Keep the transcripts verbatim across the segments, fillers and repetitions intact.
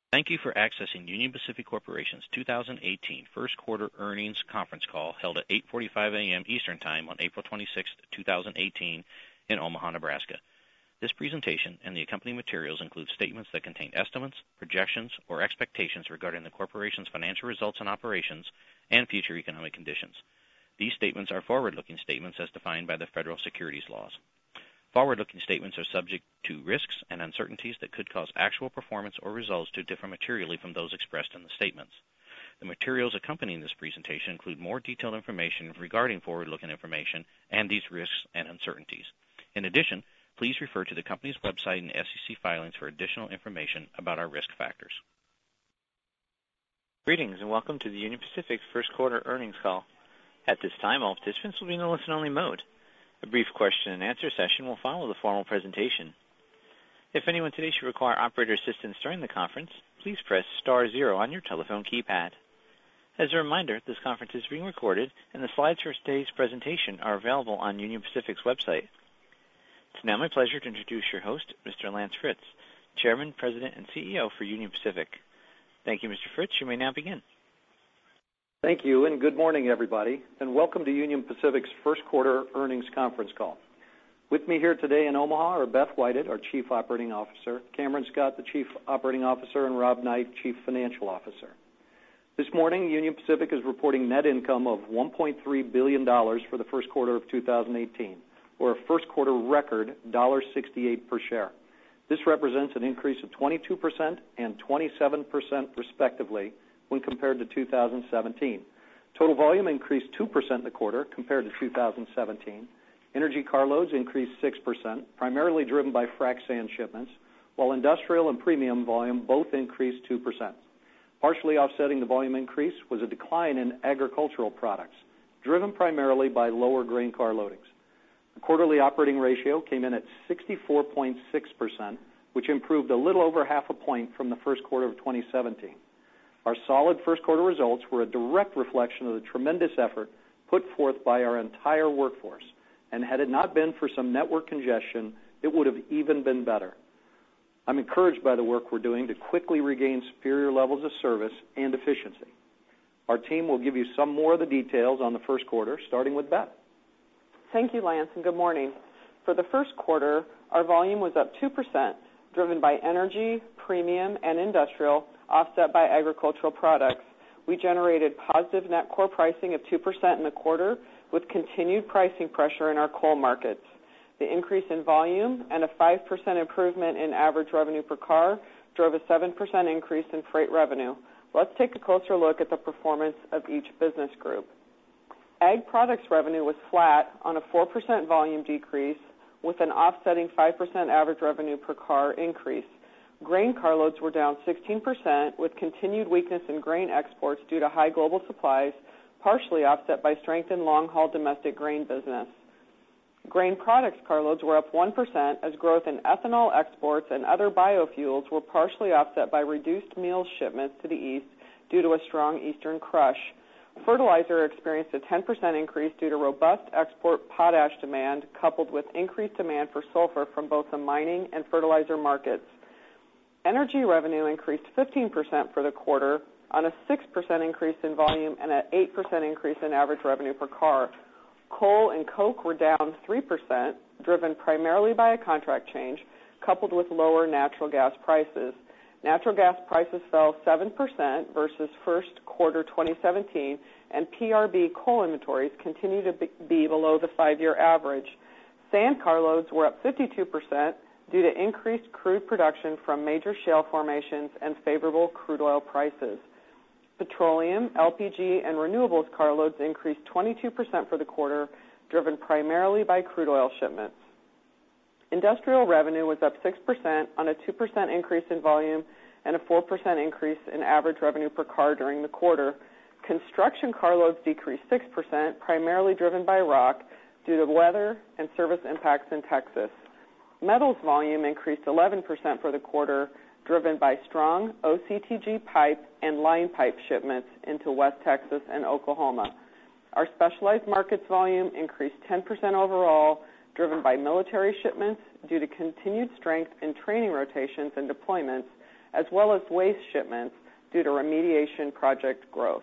Thank you for accessing Union Pacific Corporation's two thousand eighteen first quarter earnings conference call held at eight forty-five a m Eastern Time on April twenty-sixth, two thousand eighteen in Omaha, Nebraska. This presentation and the accompanying materials include statements that contain estimates, projections, or expectations regarding the corporation's financial results and operations and future economic conditions. These statements are forward-looking statements as defined by the federal securities laws. Forward-looking statements are subject to risks and uncertainties that could cause actual performance or results to differ materially from those expressed in the statements. The materials accompanying this presentation include more detailed information regarding forward-looking information and these risks and uncertainties. In addition, please refer to the company's website and S E C filings for additional information about our risk factors. Greetings and welcome to the Union Pacific first quarter earnings call. At this time, all participants will be in a listen-only mode. A brief question and answer session will follow the formal presentation. If anyone today should require operator assistance during the conference, please press star zero on your telephone keypad. As a reminder, this conference is being recorded and the slides for today's presentation are available on Union Pacific's website. It's now my pleasure to introduce your host, Mister Lance Fritz, Chairman, President, and C E O for Union Pacific. Thank you, Mister Fritz. You may now begin. Thank you, and good morning, everybody, and welcome to Union Pacific's first quarter earnings conference call. With me here today in Omaha are Beth Whited, our Chief Operating Officer, Cameron Scott, the Chief Operating Officer, and Rob Knight, Chief Financial Officer. This morning, Union Pacific is reporting net income of one point three billion dollars for the first quarter of two thousand eighteen, or a first quarter record one dollar sixty-eight per share. This represents an increase of twenty-two percent and twenty-seven percent respectively when compared to two thousand seventeen. Total volume increased two percent in the quarter compared to two thousand seventeen. Energy carloads increased six percent, primarily driven by frac sand shipments, while industrial and premium volume both increased two percent. Partially offsetting the volume increase was a decline in agricultural products, driven primarily by lower grain car loadings. The quarterly operating ratio came in at sixty-four point six percent, which improved a little over half a point from the first quarter of twenty seventeen. Our solid first quarter results were a direct reflection of the tremendous effort put forth by our entire workforce, and had it not been for some network congestion, it would have even been better. I'm encouraged by the work we're doing to quickly regain superior levels of service and efficiency. Our team will give you some more of the details on the first quarter, starting with Beth. Thank you, Lance, and good morning. For the first quarter, our volume was up two percent, driven by energy, premium, and industrial, offset by agricultural products. We generated positive net core pricing of two percent in the quarter, with continued pricing pressure in our coal markets. The increase in volume and a five percent improvement in average revenue per car drove a seven percent increase in freight revenue. Let's take a closer look at the performance of each business group. Ag products revenue was flat on a four percent volume decrease, with an offsetting five percent average revenue per car increase. Grain carloads were down sixteen percent, with continued weakness in grain exports due to high global supplies, partially offset by strength in long-haul domestic grain business. Grain products carloads were up one percent as growth in ethanol exports and other biofuels were partially offset by reduced meal shipments to the east due to a strong eastern crush. Fertilizer experienced a ten percent increase due to robust export potash demand, coupled with increased demand for sulfur from both the mining and fertilizer markets. Energy revenue increased fifteen percent for the quarter on a six percent increase in volume and an eight percent increase in average revenue per car. Coal and coke were down three percent, driven primarily by a contract change, coupled with lower natural gas prices. Natural gas prices fell seven percent versus first quarter twenty seventeen, and P R B coal inventories continue to be below the five-year average. Sand carloads were up fifty-two percent due to increased crude production from major shale formations and favorable crude oil prices. Petroleum, L P G, and renewables carloads increased twenty-two percent for the quarter, driven primarily by crude oil shipments. Industrial revenue was up six percent on a two percent increase in volume and a four percent increase in average revenue per car during the quarter. Construction carloads decreased six percent, primarily driven by rock due to weather and service impacts in Texas. Metals volume increased eleven percent for the quarter, driven by strong O C T G pipe and line pipe shipments into West Texas and Oklahoma. Our specialized markets volume increased ten percent overall, driven by military shipments due to continued strength in training rotations and deployments, as well as waste shipments due to remediation project growth.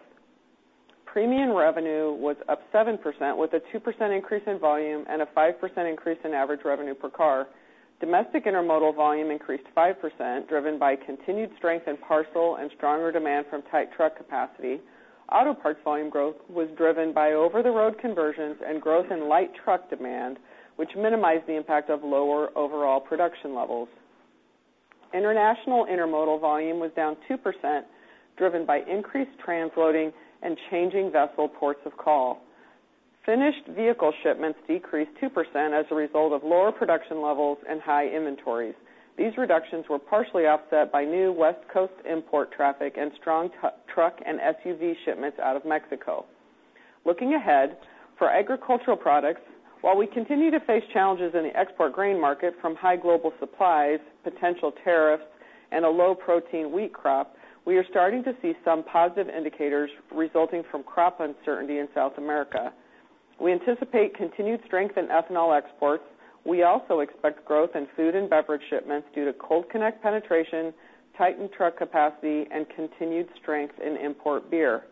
Premium revenue was up seven percent with a two percent increase in volume and a five percent increase in average revenue per car. Domestic intermodal volume increased five percent, driven by continued strength in parcel and stronger demand from tight truck capacity. Auto parts volume growth was driven by over-the-road conversions and growth in light truck demand, which minimized the impact of lower overall production levels. International intermodal volume was down two percent, driven by increased transloading and changing vessel ports of call. Finished vehicle shipments decreased two percent as a result of lower production levels and high inventories. These reductions were partially offset by new West Coast import traffic and strong t- truck and S U V shipments out of Mexico. Looking ahead, for agricultural products, while we continue to face challenges in the export grain market from high global supplies, potential tariffs, and a low-protein wheat crop, we are starting to see some positive indicators resulting from crop uncertainty in South America. We anticipate continued strength in ethanol exports. We also expect growth in food and beverage shipments due to Cold Connect penetration, tightened truck capacity, and continued strength in import beer.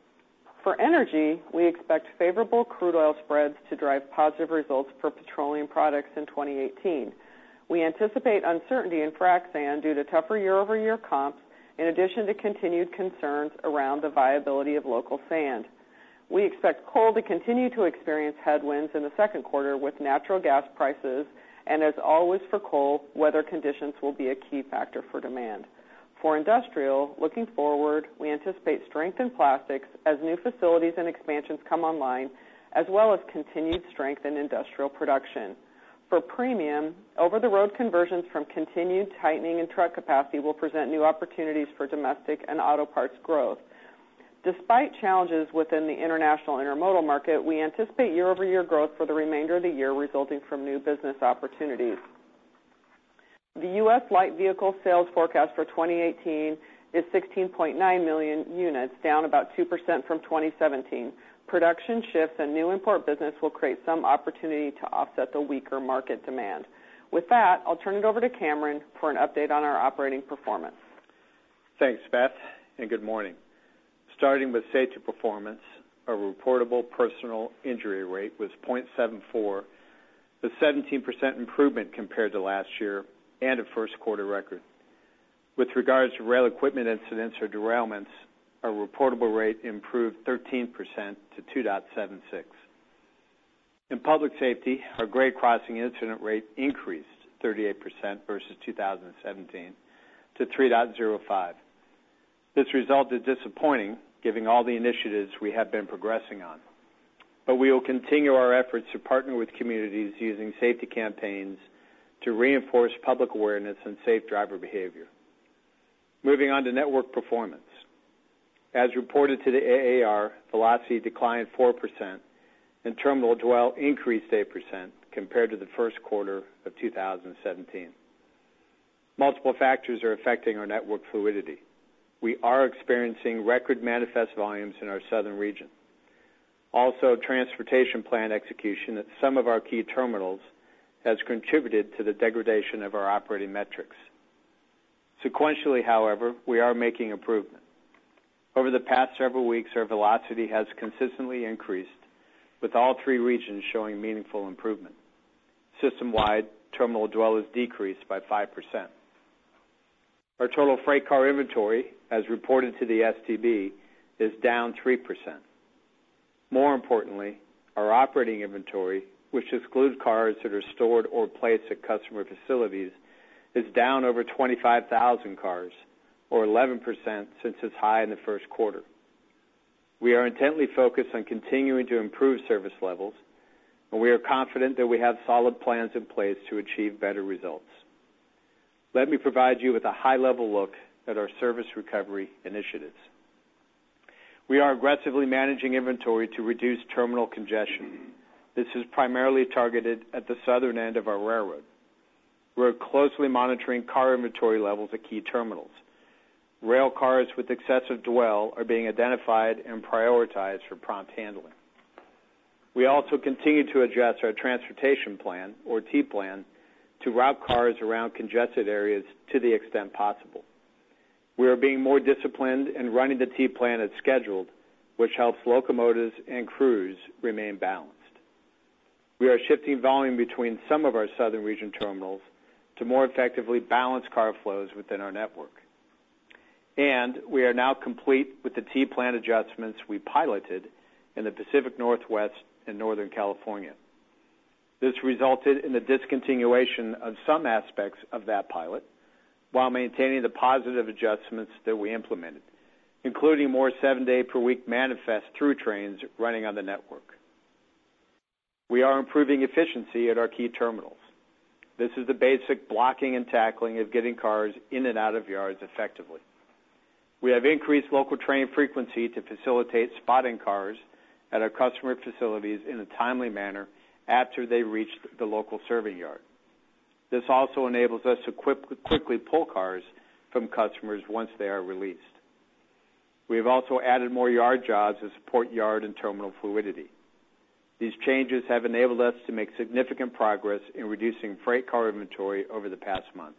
For energy, we expect favorable crude oil spreads to drive positive results for petroleum products in twenty eighteen. We anticipate uncertainty in frac sand due to tougher year-over-year comps, in addition to continued concerns around the viability of local sand. We expect coal to continue to experience headwinds in the second quarter with natural gas prices, and as always for coal, weather conditions will be a key factor for demand. For industrial, looking forward, we anticipate strength in plastics as new facilities and expansions come online, as well as continued strength in industrial production. For premium, over-the-road conversions from continued tightening in truck capacity will present new opportunities for domestic and auto parts growth. Despite challenges within the international intermodal market, we anticipate year-over-year growth for the remainder of the year resulting from new business opportunities. The U S light vehicle sales forecast for twenty eighteen is sixteen point nine million units, down about two percent from twenty seventeen. Production shifts and new import business will create some opportunity to offset the weaker market demand. With that, I'll turn it over to Cameron for an update on our operating performance. Thanks, Beth, and good morning. Starting with safety performance, our reportable personal injury rate was point seven four, a seventeen percent improvement compared to last year and a first quarter record. With regards to rail equipment incidents or derailments, our reportable rate improved thirteen percent to two point seven six. In public safety, our grade crossing incident rate increased thirty-eight percent versus two thousand seventeen to three point zero five. This result is disappointing, given all the initiatives we have been progressing on. But we will continue our efforts to partner with communities using safety campaigns to reinforce public awareness and safe driver behavior. Moving on to network performance. As reported to the A A R, velocity declined four percent and terminal dwell increased eight percent compared to the first quarter of two thousand seventeen. Multiple factors are affecting our network fluidity. We are experiencing record manifest volumes in our southern region. Also, transportation plan execution at some of our key terminals has contributed to the degradation of our operating metrics. Sequentially, however, we are making improvement. Over the past several weeks, our velocity has consistently increased, with all three regions showing meaningful improvement. System-wide, terminal dwell has decreased by five percent. Our total freight car inventory, as reported to the S T B, is down three percent. More importantly, our operating inventory, which excludes cars that are stored or placed at customer facilities, is down over twenty-five thousand cars, or eleven percent since its high in the first quarter. We are intently focused on continuing to improve service levels, and we are confident that we have solid plans in place to achieve better results. Let me provide you with a high-level look at our service recovery initiatives. We are aggressively managing inventory to reduce terminal congestion. This is primarily targeted at the southern end of our railroad. We're closely monitoring car inventory levels at key terminals. Rail cars with excessive dwell are being identified and prioritized for prompt handling. We also continue to adjust our transportation plan, or T plan, to route cars around congested areas to the extent possible. We are being more disciplined and running the T plan as scheduled, which helps locomotives and crews remain balanced. We are shifting volume between some of our southern region terminals to more effectively balance car flows within our network. And we are now complete with the T plan adjustments we piloted in the Pacific Northwest and Northern California. This resulted in the discontinuation of some aspects of that pilot while maintaining the positive adjustments that we implemented, including more seven-day-per-week manifest through trains running on the network. We are improving efficiency at our key terminals. This is the basic blocking and tackling of getting cars in and out of yards effectively. We have increased local train frequency to facilitate spotting cars at our customer facilities in a timely manner after they reach the local serving yard. This also enables us to quick, quickly pull cars from customers once they are released. We have also added more yard jobs to support yard and terminal fluidity. These changes have enabled us to make significant progress in reducing freight car inventory over the past month.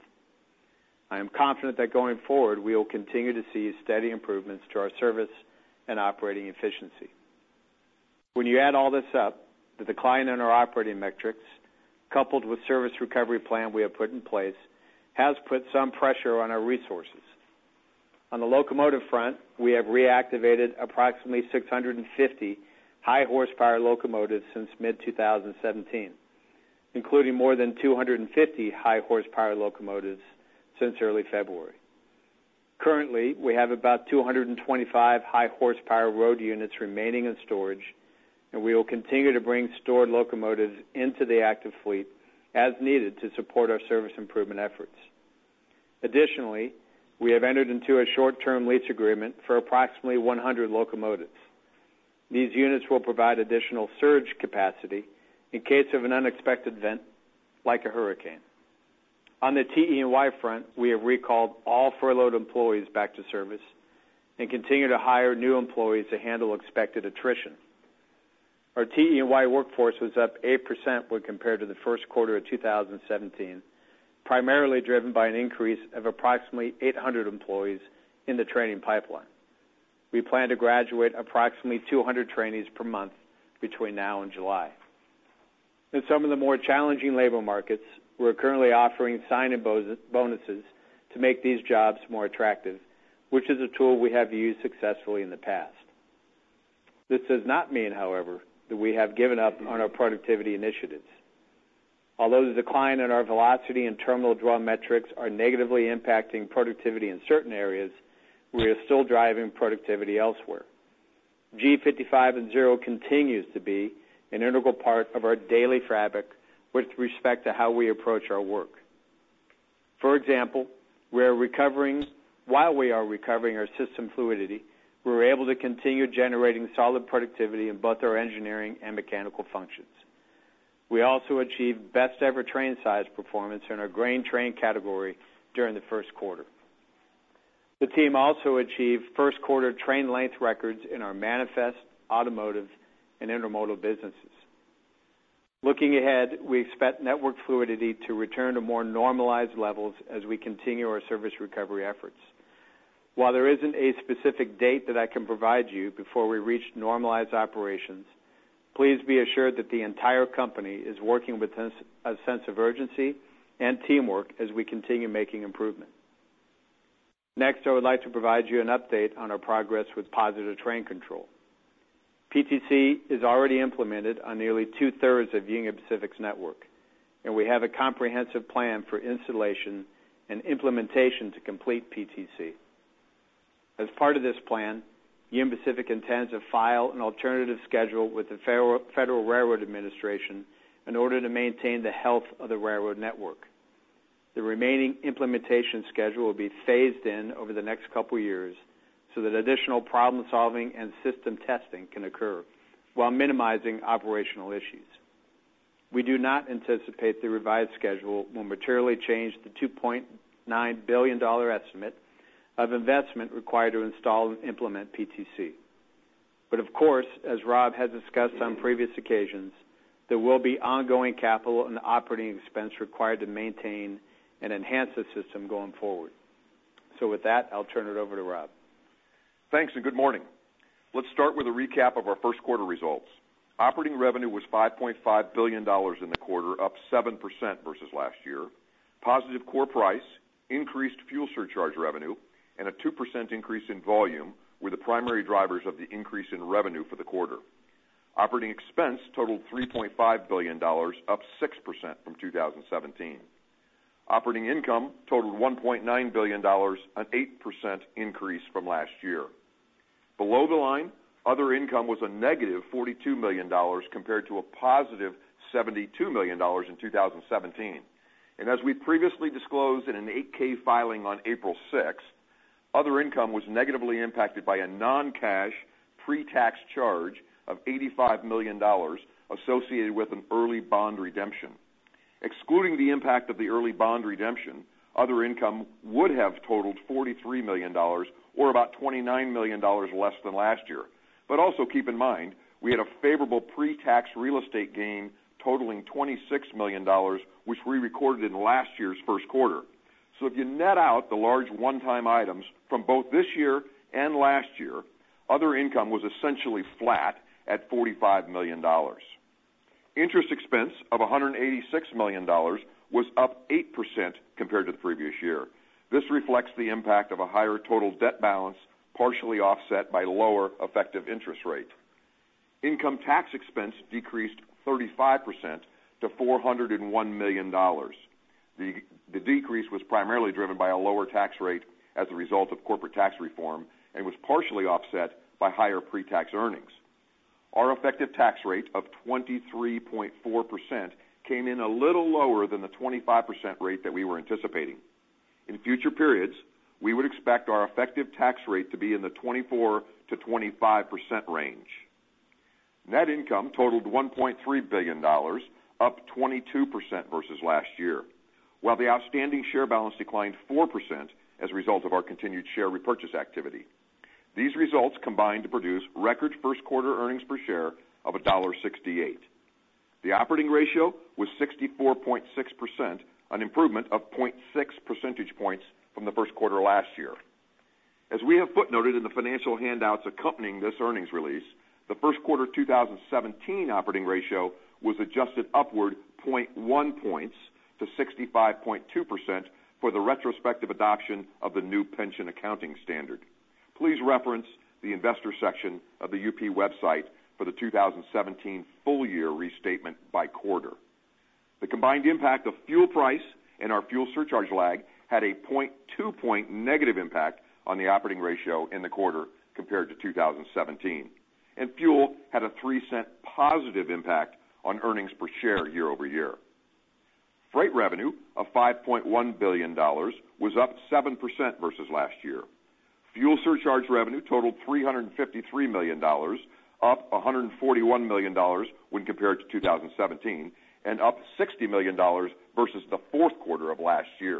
I am confident that going forward, we will continue to see steady improvements to our service and operating efficiency. When you add all this up, the decline in our operating metrics, coupled with service recovery plan we have put in place, has put some pressure on our resources. On the locomotive front, we have reactivated approximately six hundred fifty high-horsepower locomotives since mid twenty seventeen, including more than two hundred fifty high-horsepower locomotives since early February. Currently, we have about two hundred twenty-five high-horsepower road units remaining in storage, and we will continue to bring stored locomotives into the active fleet as needed to support our service improvement efforts. Additionally, we have entered into a short-term lease agreement for approximately one hundred locomotives. These units will provide additional surge capacity in case of an unexpected event like a hurricane. On the T E and Y front, we have recalled all furloughed employees back to service and continue to hire new employees to handle expected attrition. Our T E and Y workforce was up eight percent when compared to the first quarter of two thousand seventeen, primarily driven by an increase of approximately eight hundred employees in the training pipeline. We plan to graduate approximately two hundred trainees per month between now and July. In some of the more challenging labor markets, we're currently offering sign-in bonuses to make these jobs more attractive, which is a tool we have used successfully in the past. This does not mean, however, that we have given up on our productivity initiatives. Although the decline in our velocity and terminal dwell metrics are negatively impacting productivity in certain areas, we are still driving productivity elsewhere. G fifty-five and zero continues to be an integral part of our daily fabric with respect to how we approach our work. For example, we are recovering, while we are recovering our system fluidity, we were able to continue generating solid productivity in both our engineering and mechanical functions. We also achieved best ever train size performance in our grain train category during the first quarter. The team also achieved first quarter train length records in our manifest, automotive, and intermodal businesses. Looking ahead, we expect network fluidity to return to more normalized levels as we continue our service recovery efforts. While there isn't a specific date that I can provide you before we reach normalized operations, please be assured that the entire company is working with a sense of urgency and teamwork as we continue making improvement. Next, I would like to provide you an update on our progress with Positive Train Control. P T C is already implemented on nearly two-thirds of Union Pacific's network, and we have a comprehensive plan for installation and implementation to complete P T C. As part of this plan, Union Pacific intends to file an alternative schedule with the Federal Railroad Administration in order to maintain the health of the railroad network. The remaining implementation schedule will be phased in over the next couple years so that additional problem-solving and system testing can occur while minimizing operational issues. We do not anticipate the revised schedule will materially change the two point nine billion dollars estimate of investment required to install and implement P T C. But of course, as Rob has discussed on previous occasions, there will be ongoing capital and operating expense required to maintain and enhance the system going forward. So with that, I'll turn it over to Rob. Thanks, and good morning. Let's start with a recap of our first quarter results. Operating revenue was five point five billion dollars in the quarter, up seven percent versus last year. Positive core price, increased fuel surcharge revenue, and a two percent increase in volume were the primary drivers of the increase in revenue for the quarter. Operating expense totaled three point five billion dollars, up six percent from two thousand seventeen. Operating income totaled one point nine billion dollars, an eight percent increase from last year. Below the line, other income was a negative forty-two million dollars compared to a positive seventy-two million dollars in two thousand seventeen. And as we previously disclosed in an eight K filing on April sixth, other income was negatively impacted by a non-cash pre-tax charge of eighty-five million dollars associated with an early bond redemption. Excluding the impact of the early bond redemption, other income would have totaled forty-three million dollars, or about twenty-nine million dollars less than last year. But also keep in mind, we had a favorable pre-tax real estate gain totaling twenty-six million dollars, which we recorded in last year's first quarter. So if you net out the large one-time items from both this year and last year, other income was essentially flat at forty-five million dollars. Interest expense of one hundred eighty-six million dollars was up eight percent compared to the previous year. This reflects the impact of a higher total debt balance, partially offset by lower effective interest rate. Income tax expense decreased thirty-five percent to four hundred one million dollars. The, the decrease was primarily driven by a lower tax rate as a result of corporate tax reform and was partially offset by higher pre-tax earnings. Our effective tax rate of twenty-three point four percent came in a little lower than the twenty-five percent rate that we were anticipating. In future periods, we would expect our effective tax rate to be in the twenty-four to twenty-five percent range. Net income totaled one point three billion dollars, up twenty-two percent versus last year, while the outstanding share balance declined four percent as a result of our continued share repurchase activity. These results combined to produce record first quarter earnings per share of one dollar sixty-eight. The operating ratio was sixty-four point six percent, an improvement of zero point six percentage points from the first quarter last year. As we have footnoted in the financial handouts accompanying this earnings release, the first quarter two thousand seventeen operating ratio was adjusted upward zero point one points to sixty-five point two percent for the retrospective adoption of the new pension accounting standard. Please reference the investor section of the U P website for the two thousand seventeen full-year restatement by quarter. The combined impact of fuel price and our fuel surcharge lag had a zero point two point negative impact on the operating ratio in the quarter compared to two thousand seventeen. And fuel had a three cent positive impact on earnings per share year over year. Freight revenue of five point one billion dollars was up seven percent versus last year. Fuel surcharge revenue totaled three hundred fifty-three million dollars, up one hundred forty-one million dollars when compared to two thousand seventeen, and up sixty million dollars versus the fourth quarter of last year.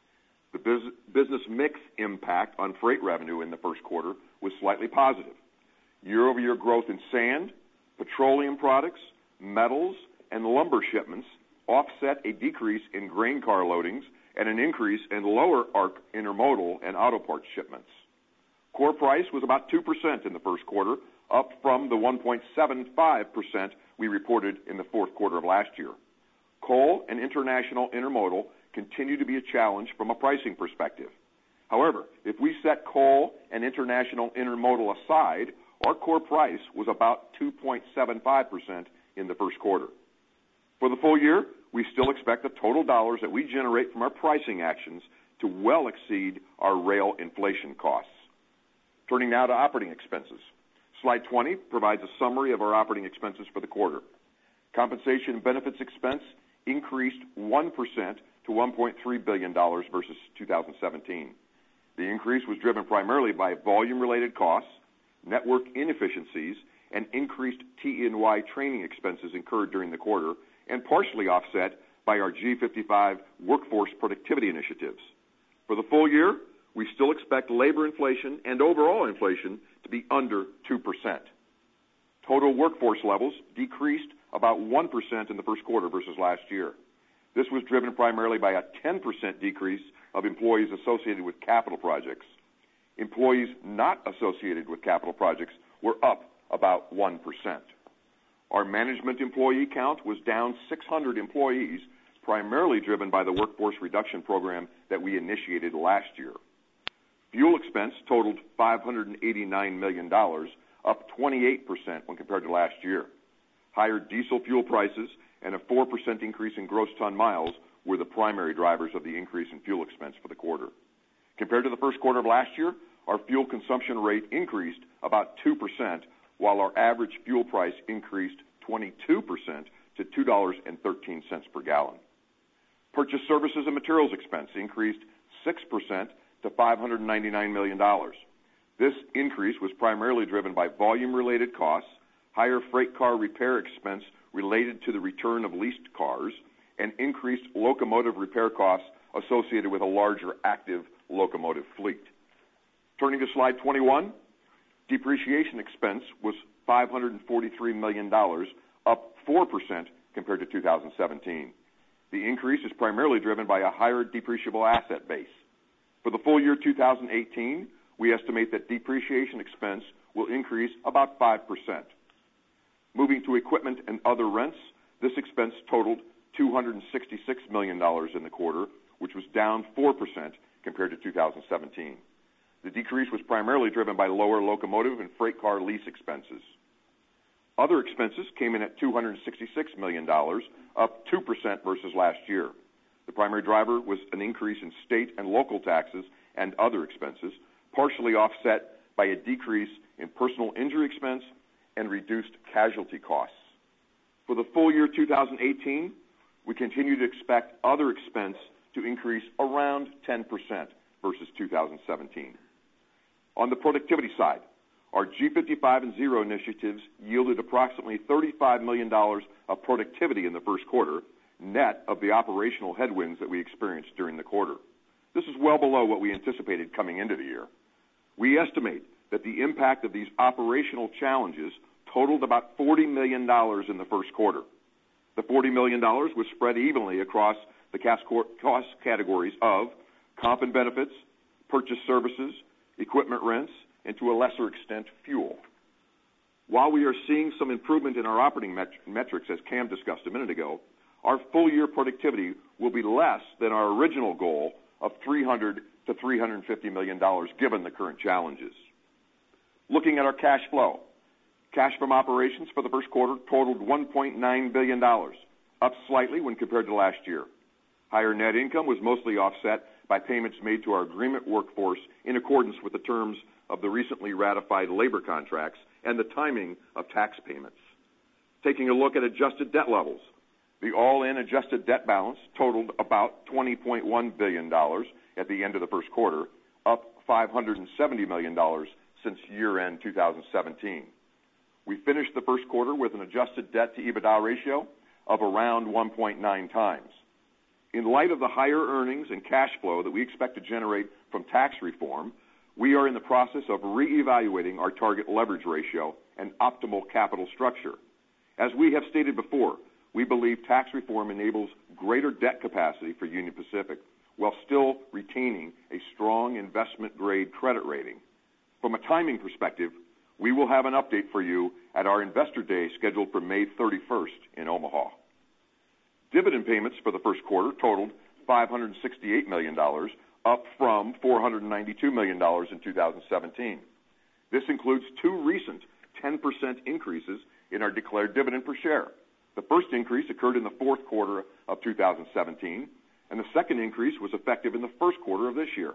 The bus- business mix impact on freight revenue in the first quarter was slightly positive. Year-over-year growth in sand, petroleum products, metals, and lumber shipments offset a decrease in grain car loadings and an increase in lower ARC intermodal and auto parts shipments. Core price was about two percent in the first quarter, up from the one point seven five percent we reported in the fourth quarter of last year. Coal and international intermodal continue to be a challenge from a pricing perspective. However, if we set coal and international intermodal aside, our core price was about two point seven five percent in the first quarter. For the full year, we still expect the total dollars that we generate from our pricing actions to well exceed our rail inflation costs. Turning now to operating expenses. Slide twenty provides a summary of our operating expenses for the quarter. Compensation and benefits expense increased one percent to one point three billion dollars versus two thousand seventeen. The increase was driven primarily by volume-related costs, network inefficiencies, and increased T E Y training expenses incurred during the quarter, and partially offset by our G fifty-five workforce productivity initiatives. For the full year, we still expect labor inflation and overall inflation to be under two percent. Total workforce levels decreased about one percent in the first quarter versus last year. This was driven primarily by a ten percent decrease of employees associated with capital projects. Employees not associated with capital projects were up about one percent. Our management employee count was down six hundred employees, primarily driven by the workforce reduction program that we initiated last year. Fuel expense totaled five hundred eighty-nine million dollars, up twenty-eight percent when compared to last year. Higher diesel fuel prices and a four percent increase in gross ton miles were the primary drivers of the increase in fuel expense for the quarter. Compared to the first quarter of last year, our fuel consumption rate increased about two percent, while our average fuel price increased twenty-two percent to two dollars and thirteen cents per gallon. Purchase services and materials expense increased six percent to five hundred ninety-nine million dollars. This increase was primarily driven by volume-related costs, higher freight car repair expense related to the return of leased cars, and increased locomotive repair costs associated with a larger active locomotive fleet. Turning to slide twenty-one, depreciation expense was five hundred forty-three million dollars, up four percent compared to two thousand seventeen. The increase is primarily driven by a higher depreciable asset base. For the full year two thousand eighteen, we estimate that depreciation expense will increase about five percent. Moving to equipment and other rents, this expense totaled two hundred sixty-six million dollars in the quarter, which was down four percent compared to two thousand seventeen. The decrease was primarily driven by lower locomotive and freight car lease expenses. Other expenses came in at two hundred sixty-six million dollars, up two percent versus last year. The primary driver was an increase in state and local taxes and other expenses, partially offset by a decrease in personal injury expense and reduced casualty costs. For the full year two thousand eighteen, we continue to expect other expense to increase around ten percent versus two thousand seventeen. On the productivity side, our G fifty-five and Zero initiatives yielded approximately thirty-five million dollars of productivity in the first quarter, net of the operational headwinds that we experienced during the quarter. This is well below what we anticipated coming into the year. We estimate that the impact of these operational challenges totaled about forty million dollars in the first quarter. The forty million dollars was spread evenly across the cost categories of comp and benefits, purchase services, equipment rents, and to a lesser extent, fuel. While we are seeing some improvement in our operating met- metrics, as Cam discussed a minute ago, our full-year productivity will be less than our original goal of three hundred to three hundred fifty million dollars given the current challenges. Looking at our cash flow, cash from operations for the first quarter totaled one point nine billion dollars, up slightly when compared to last year. Higher net income was mostly offset by payments made to our agreement workforce in accordance with the terms of the recently ratified labor contracts and the timing of tax payments. Taking a look at adjusted debt levels, the all-in adjusted debt balance totaled about twenty point one billion dollars at the end of the first quarter, up five hundred seventy million dollars since year-end two thousand seventeen. We finished the first quarter with an adjusted debt-to-EBITDA ratio of around one point nine times. In light of the higher earnings and cash flow that we expect to generate from tax reform, we are in the process of reevaluating our target leverage ratio and optimal capital structure. As we have stated before, we believe tax reform enables greater debt capacity for Union Pacific while still retaining a strong investment-grade credit rating. From a timing perspective, we will have an update for you at our Investor Day scheduled for May thirty-first in Omaha. Dividend payments for the first quarter totaled five hundred sixty-eight million dollars, up from four hundred ninety-two million dollars in two thousand seventeen. This includes two recent ten percent increases in our declared dividend per share. The first increase occurred in the fourth quarter of two thousand seventeen, and the second increase was effective in the first quarter of this year.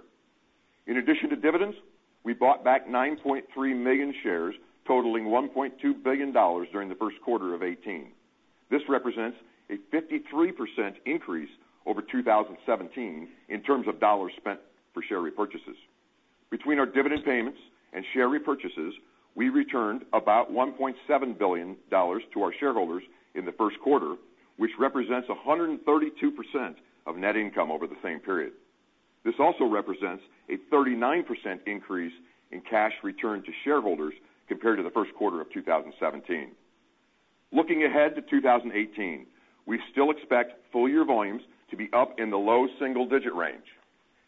In addition to dividends, we bought back nine point three million shares, totaling one point two billion dollars during the first quarter of eighteen. This represents a fifty-three percent increase over two thousand seventeen in terms of dollars spent for share repurchases. Between our dividend payments and share repurchases, we returned about one point seven billion dollars to our shareholders in the first quarter, which represents one hundred thirty-two percent of net income over the same period. This also represents a thirty-nine percent increase in cash returned to shareholders compared to the first quarter of two thousand seventeen. Looking ahead to two thousand eighteen, we still expect full-year volumes to be up in the low single-digit range.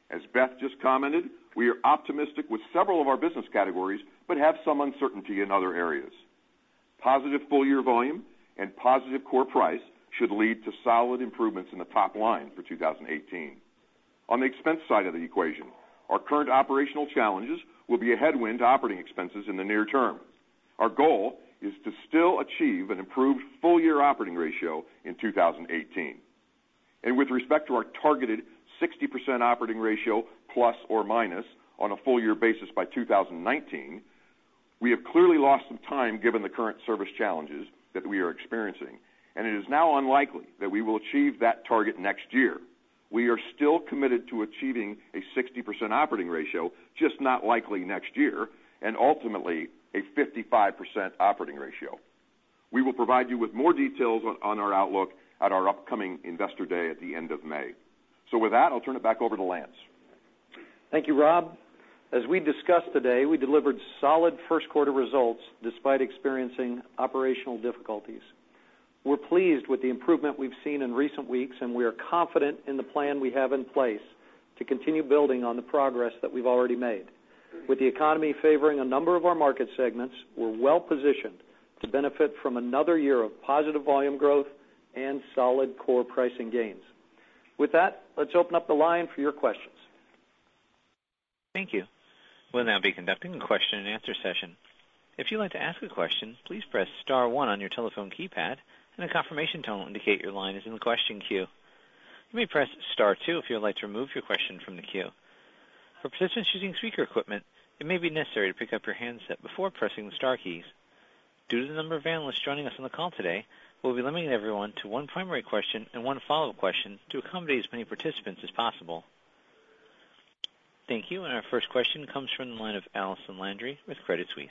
As Beth just commented, we are optimistic with several of our business categories, but have some uncertainty in other areas. Positive full-year volume and positive core price should lead to solid improvements in the top line for two thousand eighteen. On the expense side of the equation, our current operational challenges will be a headwind to operating expenses in the near term. Our goal is to still achieve an improved full-year operating ratio in two thousand eighteen. And with respect to our targeted sixty percent operating ratio plus or minus on a full-year basis by two thousand nineteen, we have clearly lost some time given the current service challenges that we are experiencing, and it is now unlikely that we will achieve that target next year. We are still committed to achieving a sixty percent operating ratio, just not likely next year, and ultimately a fifty-five percent operating ratio. We will provide you with more details on, on our outlook at our upcoming Investor Day at the end of May. So with that, I'll turn it back over to Lance. Thank you, Rob. As we discussed today, we delivered solid first quarter results despite experiencing operational difficulties. We're pleased with the improvement we've seen in recent weeks, and we are confident in the plan we have in place to continue building on the progress that we've already made. With the economy favoring a number of our market segments, we're well positioned to benefit from another year of positive volume growth and solid core pricing gains. With that, let's open up the line for your questions. Thank you. We'll now be conducting a question and answer session. If you'd like to ask a question, please press star one on your telephone keypad, and a confirmation tone will indicate your line is in the question queue. You may press star two if you would like to remove your question from the queue. For participants using speaker equipment, it may be necessary to pick up your handset before pressing the star keys. Due to the number of analysts joining us on the call today, we'll be limiting everyone to one primary question and one follow-up question to accommodate as many participants as possible. Thank you, and our first question comes from the line of Allison Landry with Credit Suisse.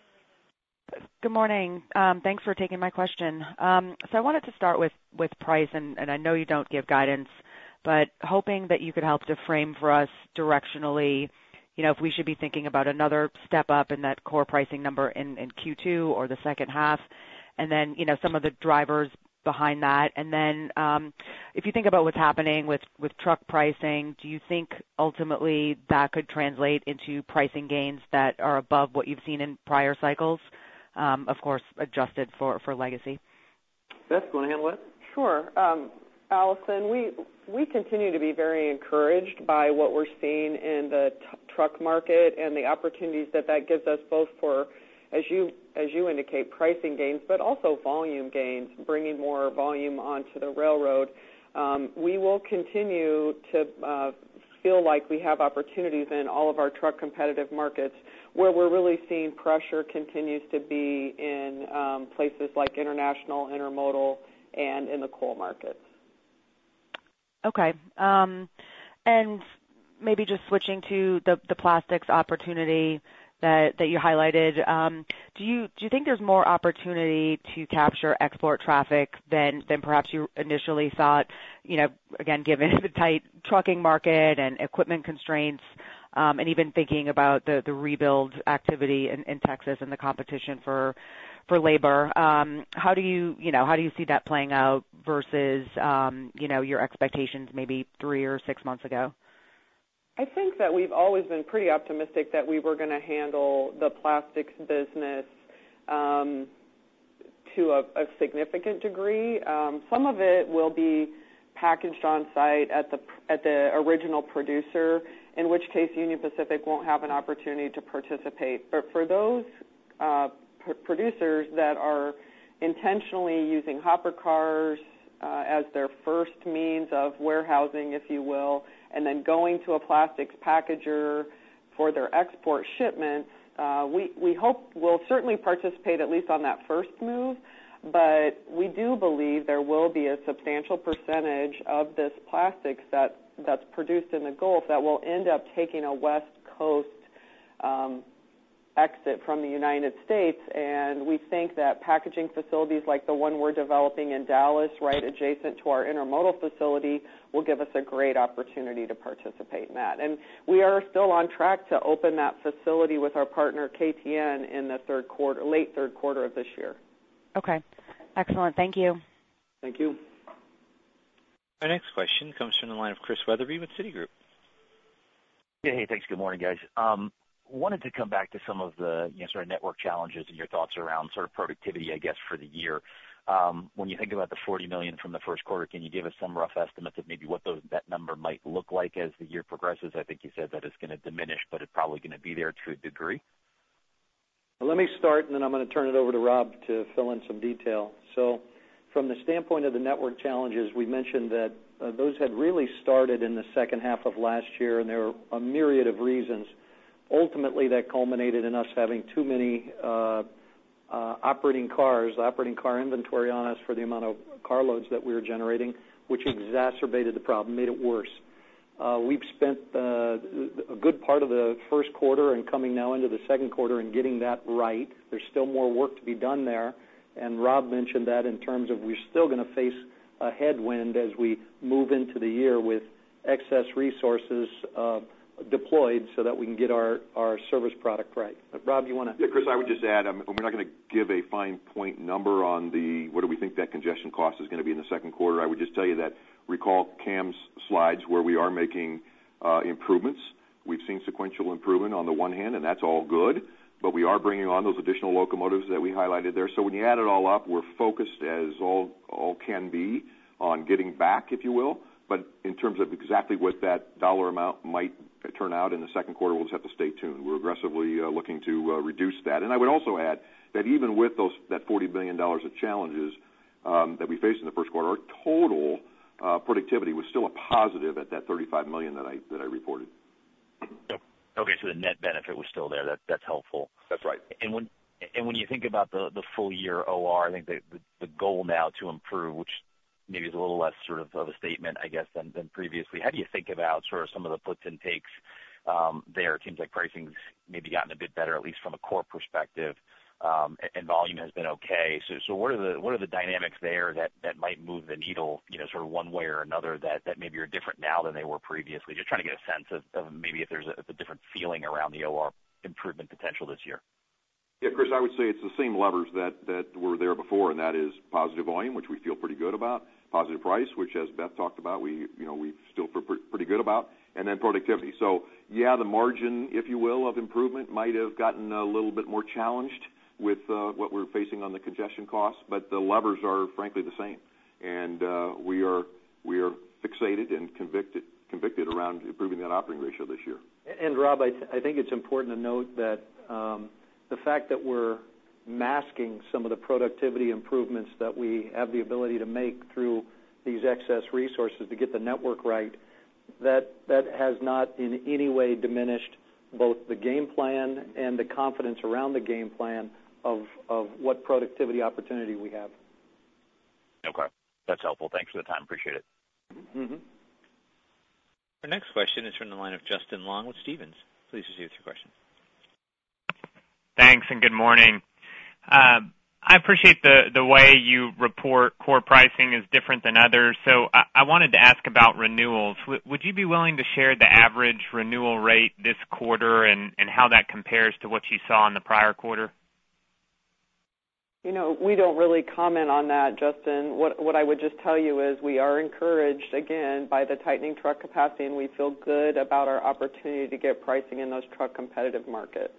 Good morning. Um, thanks for taking my question. Um, so I wanted to start with, with price, and, and I know you don't give guidance, but hoping that you could help to frame for us directionally, you know, if we should be thinking about another step up in that core pricing number in, in Q two or the second half, and then, you know, some of the drivers behind that. And then um, if you think about what's happening with, with truck pricing, do you think ultimately that could translate into pricing gains that are above what you've seen in prior cycles, um, of course, adjusted for, for legacy? Beth, you want to handle that? Sure. Um, Allison, we we continue to be very encouraged by what we're seeing in the t- truck market and the opportunities that that gives us both for, as you as you indicate, pricing gains, but also volume gains, bringing more volume onto the railroad. Um, we will continue to uh, feel like we have opportunities in all of our truck competitive markets. Where we're really seeing pressure continues to be in um, places like international, intermodal, and in the coal markets. Okay. Um, and maybe just switching to the, the plastics opportunity that, that you highlighted, um, do you do you think there's more opportunity to capture export traffic than, than perhaps you initially thought, you know, again, given the tight trucking market and equipment constraints, um, and even thinking about the, the rebuild activity in, in Texas and the competition for for labor? Um, how do you, you know, how do you see that playing out versus, um, you know, your expectations maybe three or six months ago? I think that we've always been pretty optimistic that we were going to handle the plastics business um, to a, a significant degree. Um, some of it will be packaged on site at the at the original producer, in which case Union Pacific won't have an opportunity to participate. But for those uh, pr- producers that are intentionally using hopper cars uh, as their first means of warehousing, if you will, and then going to a plastics packager for their export shipments, uh, we, we hope we'll certainly participate at least on that first move, but we do believe there will be a substantial percentage of this plastics that, that's produced in the Gulf that will end up taking a West Coast um, exit from the United States, and we think that packaging facilities like the one we're developing in Dallas, right adjacent to our intermodal facility, will give us a great opportunity to participate in that. And we are still on track to open that facility with our partner K T N in the third quarter, late third quarter of this year. Okay. Excellent. Thank you. Thank you. Our next question comes from the line of Chris Wetherbee with Citigroup. Yeah, hey, thanks. Good morning, guys. Um, wanted to come back to some of the you know, sort of network challenges and your thoughts around sort of productivity, I guess, for the year. Um, when you think about the forty million dollars from the first quarter, can you give us some rough estimates of maybe what those, that number might look like as the year progresses? I think you said that it's going to diminish, but it's probably going to be there to a degree. Well, let me start, and then I'm going to turn it over to Rob to fill in some detail. So from the standpoint of the network challenges, we mentioned that uh, those had really started in the second half of last year, and there were a myriad of reasons. Ultimately, that culminated in us having too many uh, uh, operating cars, operating car inventory on us for the amount of car loads that we were generating, which exacerbated the problem, made it worse. Uh, we've spent uh, a good part of the first quarter and coming now into the second quarter and getting that right. There's still more work to be done there, and Rob mentioned that in terms of we're still going to face a headwind as we move into the year with excess resources uh, deployed so that we can get our, our service product right. But Rob, you want to? Yeah, Chris, I would just add, um, we're not going to give a fine point number on the what do we think that congestion cost is going to be in the second quarter. I would just tell you that recall Cam's slides where we are making uh, improvements. We've seen sequential improvement on the one hand, and that's all good, but we are bringing on those additional locomotives that we highlighted there. So when you add it all up, we're focused as all, all can be on getting back, if you will. But in terms of exactly what that dollar amount might turn out in the second quarter, we'll just have to stay tuned. We're aggressively uh, looking to uh, reduce that. And I would also add that even with those that forty billion dollars of challenges um, that we faced in the first quarter, our total uh, productivity was still a positive at that thirty-five million dollars that I that I reported. Okay, so the net benefit was still there. That that's helpful. That's right. And when and when you think about the the full year O R, I think the the, the goal now to improve, which maybe is a little less sort of, of a statement, I guess, than, than previously. How do you think about sort of some of the puts and takes um, there? It seems like pricing's maybe gotten a bit better, at least from a core perspective, um, and, and volume has been okay. So, so what are the what are the dynamics there that, that might move the needle, you know, sort of one way or another that, that maybe are different now than they were previously? Just trying to get a sense of, of maybe if there's a, a different feeling around the O R improvement potential this year. Yeah, Chris, I would say it's the same levers that, that were there before, and that is positive volume, which we feel pretty good about, positive price, which, as Beth talked about, we you know we still feel pretty good about, and then productivity. So, yeah, the margin, if you will, of improvement might have gotten a little bit more challenged with uh, what we're facing on the congestion costs, but the levers are, frankly, the same, and uh, we are we are fixated and convicted convicted around improving that operating ratio this year. And, Rob, I, th- I think it's important to note that um, the fact that we're masking some of the productivity improvements that we have the ability to make through these excess resources to get the network right, that that has not in any way diminished both the game plan and the confidence around the game plan of, of what productivity opportunity we have. Okay. That's helpful. Thanks for the time. Appreciate it. Mm-hmm. Our next question is from the line of Justin Long with Stephens. Please proceed with your question. Thanks, and good morning. Uh, I appreciate the, the way you report core pricing is different than others, so I, I wanted to ask about renewals. W- would you be willing to share the average renewal rate this quarter and, and how that compares to what you saw in the prior quarter? You know, we don't really comment on that, Justin. What, what I would just tell you is we are encouraged, again, by the tightening truck capacity, and we feel good about our opportunity to get pricing in those truck competitive markets.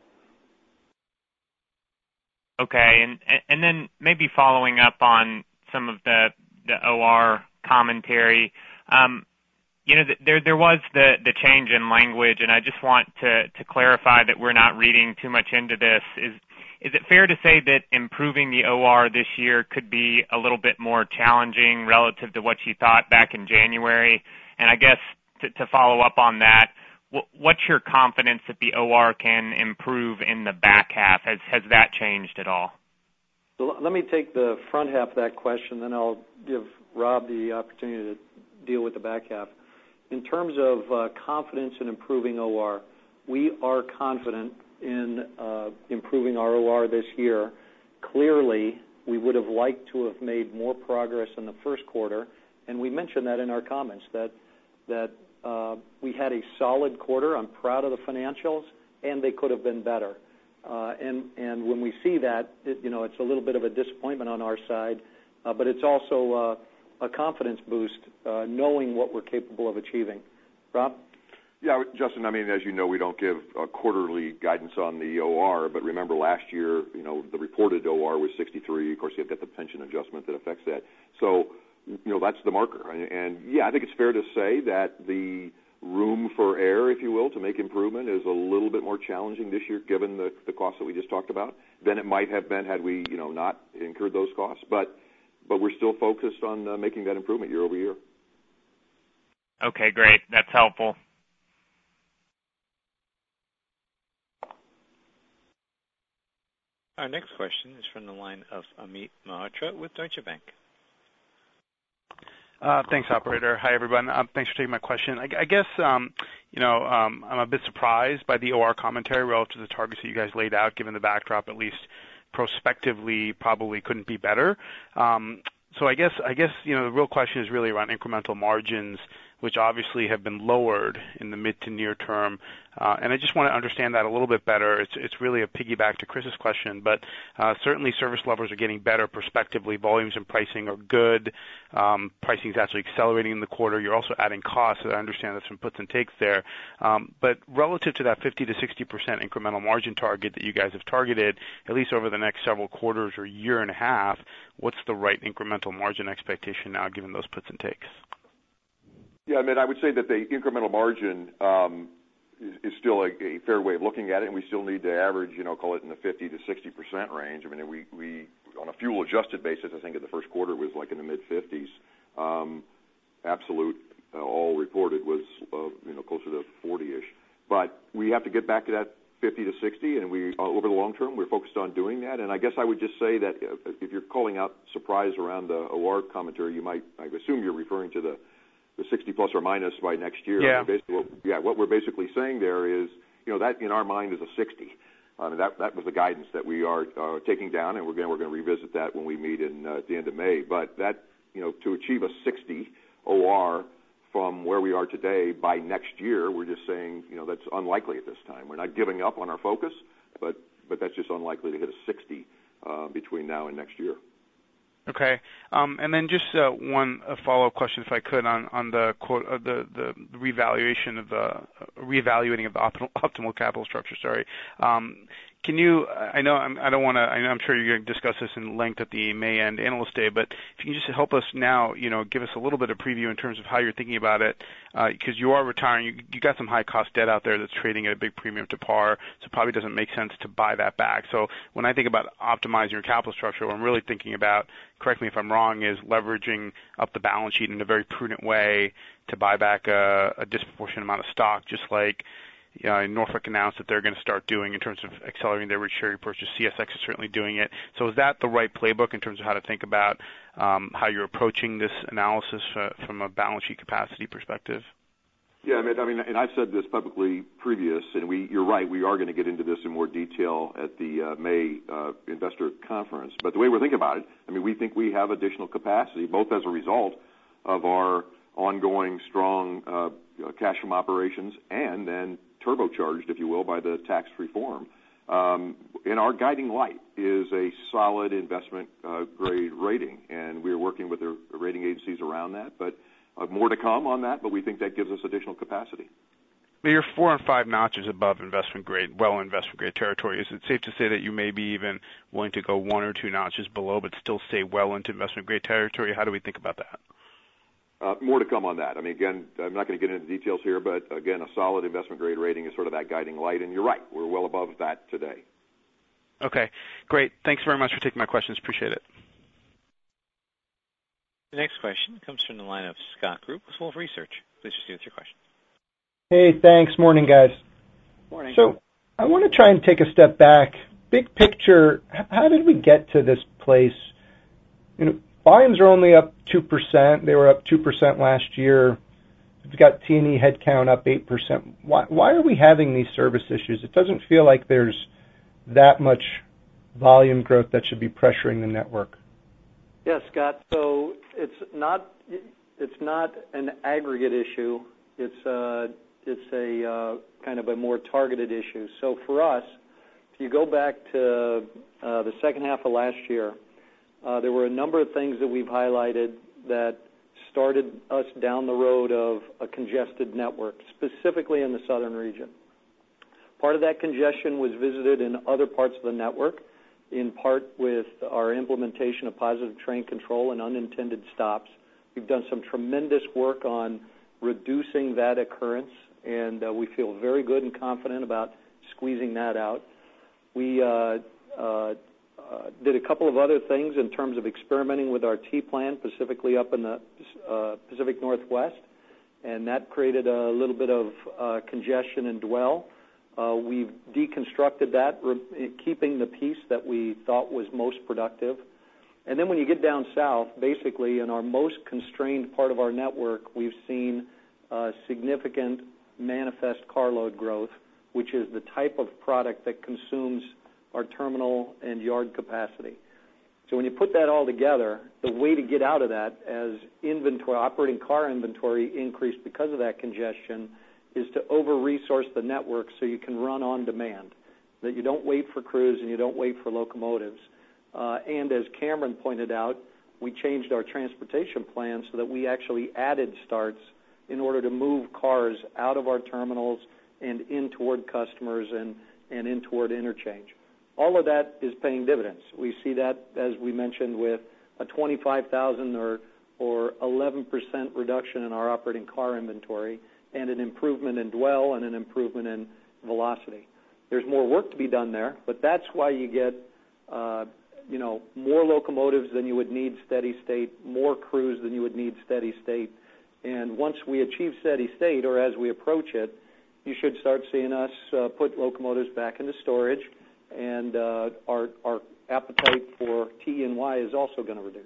Okay, and and then maybe following up on some of the, the O R commentary, um, you know, there there was the, the change in language, and I just want to, to clarify that we're not reading too much into this. Is is it fair to say that improving the O R this year could be a little bit more challenging relative to what you thought back in January? And I guess to, to follow up on that, what's your confidence that the O R can improve in the back half? Has has that changed at all? So let me take the front half of that question, then I'll give Rob the opportunity to deal with the back half. In terms of uh, confidence in improving O R, we are confident in uh, improving our O R this year. Clearly, we would have liked to have made more progress in the first quarter, and we mentioned that in our comments, that that Uh, we had a solid quarter. I'm proud of the financials, and they could have been better. Uh, and and when we see that, it, you know, it's a little bit of a disappointment on our side, uh, but it's also uh, a confidence boost, uh, knowing what we're capable of achieving. Rob? Yeah, Justin, I mean, as you know, we don't give uh, quarterly guidance on the O R, but remember last year, you know, the reported O R was sixty-three. Of course, you've got the pension adjustment that affects that. So, you know, that's the marker. And, and yeah, I think it's fair to say that the room for error, if you will, to make improvement is a little bit more challenging this year, given the, the costs that we just talked about, than it might have been had we, you know, not incurred those costs. But, but we're still focused on uh, making that improvement year over year. Okay, great. That's helpful. Our next question is from the line of Amit Mehrotra with Deutsche Bank. Uh, thanks, operator. Hi, everyone. Um, thanks for taking my question. I, I guess, um, you know, um, I'm a bit surprised by the O R commentary relative to the targets that you guys laid out, given the backdrop, at least prospectively, probably couldn't be better. Um, so I guess, I guess, you know, the real question is really around incremental margins, which obviously have been lowered in the mid to near term. Uh, and I just want to understand that a little bit better. It's it's really a piggyback to Chris's question, but uh, certainly service levels are getting better prospectively. Volumes and pricing are good. Um, pricing is actually accelerating in the quarter. You're also adding costs, so I understand there's some puts and takes there. Um, but relative to that fifty to sixty percent incremental margin target that you guys have targeted, at least over the next several quarters or year and a half, what's the right incremental margin expectation now, given those puts and takes? Yeah, I mean, I would say that the incremental margin um, is, is still a, a fair way of looking at it, and we still need to average, you know, call it in the fifty to sixty percent range. I mean, we, we on a fuel-adjusted basis, I think in the first quarter was like in the mid-fifties. Um, absolute, uh, all reported was, uh, you know, closer to forty-ish. But we have to get back to that fifty to sixty, and we, uh, over the long term, we're focused on doing that. And I guess I would just say that if you're calling out surprise around the O R commentary, you might, I assume you're referring to the the sixty plus or minus by next year. Yeah. I mean, basically, what, yeah, what we're basically saying there is, you know, that in our mind is a sixty. I mean, that that was the guidance that we are uh, taking down, and we're going we're going to revisit that when we meet in uh, at the end of May. But that, you know, to achieve a sixty O R from where we are today by next year, we're just saying, you know, that's unlikely at this time. We're not giving up on our focus, but but that's just unlikely to hit a sixty uh, between now and next year. Okay, um, and then just uh, one a follow-up question, if I could, on on the quote uh, the the revaluation of the uh, reevaluating of the optimal, optimal capital structure. Sorry, um, can you? I know I'm, I don't want to. I'm sure you're going to discuss this in length at the May end Analyst Day, but if you can just help us now, you know, give us a little bit of preview in terms of how you're thinking about it, because uh, you are retiring. You, you got some high-cost debt out there that's trading at a big premium to par, so it probably doesn't make sense to buy that back. So when I think about optimizing your capital structure, what I'm really thinking about, correct me if I'm wrong, is leveraging up the balance sheet in a very prudent way to buy back a, a disproportionate amount of stock, just like you know, Norfolk announced that they're going to start doing in terms of accelerating their share repurchase. C S X is certainly doing it. So is that the right playbook in terms of how to think about um, how you're approaching this analysis uh, from a balance sheet capacity perspective? Yeah, I mean, I mean, and I've said this publicly previous, and we, you're right, we are going to get into this in more detail at the uh, May uh, investor conference. But the way we're thinking about it, I mean, we think we have additional capacity, both as a result of our ongoing strong uh, cash from operations and then turbocharged, if you will, by the tax reform. Um, and our guiding light is a solid investment uh, grade rating, and we're working with the rating agencies around that. But uh, more to come on that, but we think that gives us additional capacity. You're four and five notches above investment grade, well investment grade territory. Is it safe to say that you may be even willing to go one or two notches below, but still stay well into investment grade territory? How do we think about that? Uh, more to come on that. I mean, again, I'm not going to get into details here, but again, a solid investment grade rating is sort of that guiding light, and you're right, we're well above that today. Okay, great. Thanks very much for taking my questions. Appreciate it. The next question comes from the line of Scott Group with Wolfe Research. Please proceed with your question. Hey, thanks. Morning, guys. Morning. So I want to try and take a step back. Big picture, how did we get to this place? You know, volumes are only up two percent. They were up two percent last year. We've got T and E headcount up eight percent. Why, why are we having these service issues? It doesn't feel like there's that much volume growth that should be pressuring the network. Yes, Scott. So it's not it's not an aggregate issue. It's a, it's a uh, kind of a more targeted issue. So for us, if you go back to uh, the second half of last year, Uh, there were a number of things that we've highlighted that started us down the road of a congested network, specifically in the southern region. Part of that congestion was visited in other parts of the network, in part with our implementation of positive train control and unintended stops. We've done some tremendous work on reducing that occurrence, and uh, we feel very good and confident about squeezing that out. We uh, uh, uh, did a couple of other things in terms of experimenting with our T-plan, specifically up in the uh, Pacific Northwest, and that created a little bit of uh, congestion and dwell. Uh, we've deconstructed that, re- keeping the piece that we thought was most productive. And then when you get down south, basically in our most constrained part of our network, we've seen uh, significant manifest carload growth, which is the type of product that consumes our terminal and yard capacity. So when you put that all together, the way to get out of that as inventory, operating car inventory increased because of that congestion, is to over-resource the network so you can run on demand, that you don't wait for crews and you don't wait for locomotives. Uh, and as Cameron pointed out, we changed our transportation plan so that we actually added starts in order to move cars out of our terminals and in toward customers and, and in toward interchange. All of that is paying dividends. We see that, as we mentioned, with a twenty-five thousand or, or eleven percent reduction in our operating car inventory and an improvement in dwell and an improvement in velocity. There's more work to be done there, but that's why you get uh, you know, more locomotives than you would need steady state, more crews than you would need steady state. And once we achieve steady state, or as we approach it, you should start seeing us uh, put locomotives back into storage, and uh, our, our appetite for T E and Y is also going to reduce.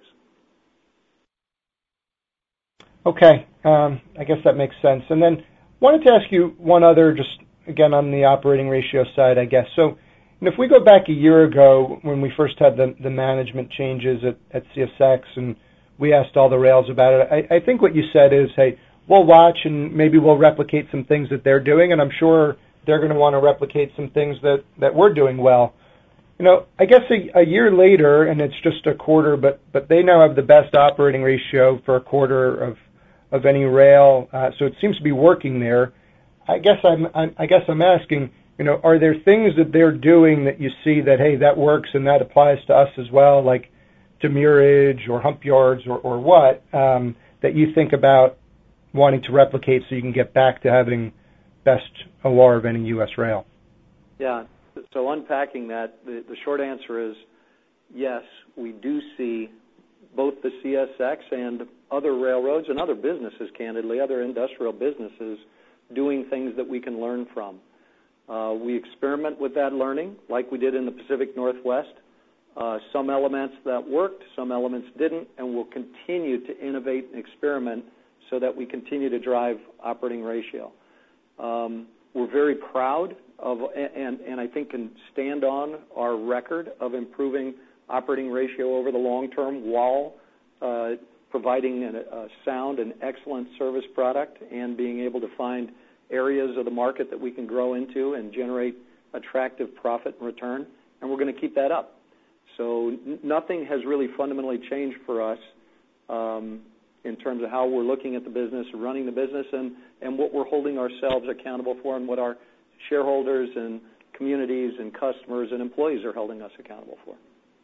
Okay, um, I guess that makes sense. And then wanted to ask you one other, just again on the operating ratio side, I guess. So and if we go back a year ago when we first had the, the management changes at, at C S X and we asked all the rails about it, I, I think what you said is, hey, we'll watch and maybe we'll replicate some things that they're doing, and I'm sure they're going to want to replicate some things that, that we're doing well. You know, I guess a, a year later, and it's just a quarter, but, but they now have the best operating ratio for a quarter of, of any rail, uh, so it seems to be working there. I guess I'm, I'm I guess I'm asking, you know, are there things that they're doing that you see that, hey, that works and that applies to us as well, like demurrage or hump yards or, or what, um, that you think about wanting to replicate so you can get back to having best O R of any U S rail? Yeah, so unpacking that, the, the short answer is yes, we do see both the C S X and other railroads and other businesses, candidly, other industrial businesses, doing things that we can learn from. Uh, we experiment with that learning like we did in the Pacific Northwest. Uh, some elements that worked, some elements didn't, and we'll continue to innovate and experiment so that we continue to drive operating ratio. Um, we're very proud of, and, and I think can stand on our record of improving operating ratio over the long term while uh, providing a, a sound and excellent service product and being able to find areas of the market that we can grow into and generate attractive profit and return, and we're going to keep that up. So n- nothing has really fundamentally changed for us um, in terms of how we're looking at the business, running the business, and, and what we're holding ourselves accountable for and what our shareholders and communities and customers and employees are holding us accountable for.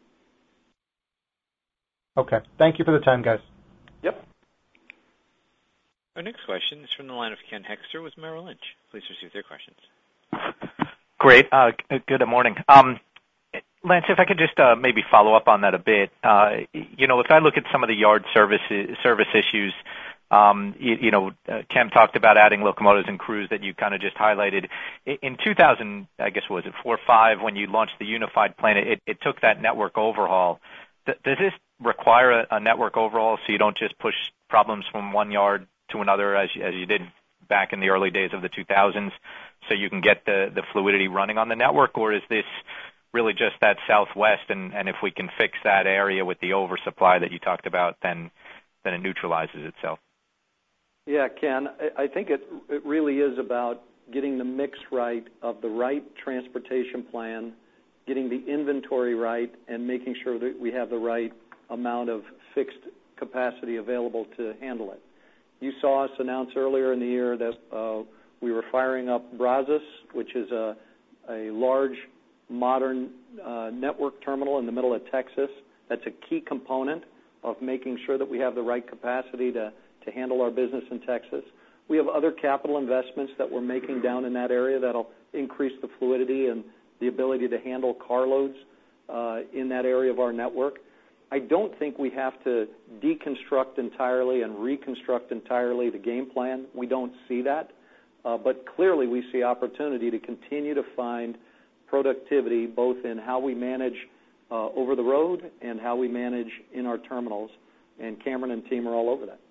Okay. Thank you for the time, guys. Yep. Our next question is from the line of Ken Hoexter with Merrill Lynch. Please proceed with your questions. Great. Uh, good morning. Um, Lance, if I could just uh, maybe follow up on that a bit. Uh, you know, if I look at some of the yard service service issues, um, you, you know, uh, Cam talked about adding locomotives and crews that you kind of just highlighted. In two thousand, I guess, was it four or five, when you launched the unified plan, it, it took that network overhaul. Th- does this require a, a network overhaul so you don't just push problems from one yard to another as you, as you did back in the early days of the two thousands, so you can get the, the fluidity running on the network? Or is this really just that Southwest, and, and if we can fix that area with the oversupply that you talked about, then then it neutralizes itself? Yeah, Ken, I think it, it really is about getting the mix right of the right transportation plan, getting the inventory right, and making sure that we have the right amount of fixed capacity available to handle it. You saw us announce earlier in the year that uh, we were firing up Brazos, which is a, a large, modern uh, network terminal in the middle of Texas. That's a key component of making sure that we have the right capacity to, to handle our business in Texas. We have other capital investments that we're making down in that area that'll increase the fluidity and the ability to handle carloads uh, in that area of our network. I don't think we have to deconstruct entirely and reconstruct entirely the game plan. We don't see that. Uh, but clearly we see opportunity to continue to find productivity both in how we manage uh, over the road and how we manage in our terminals. And Cameron and team are all over that.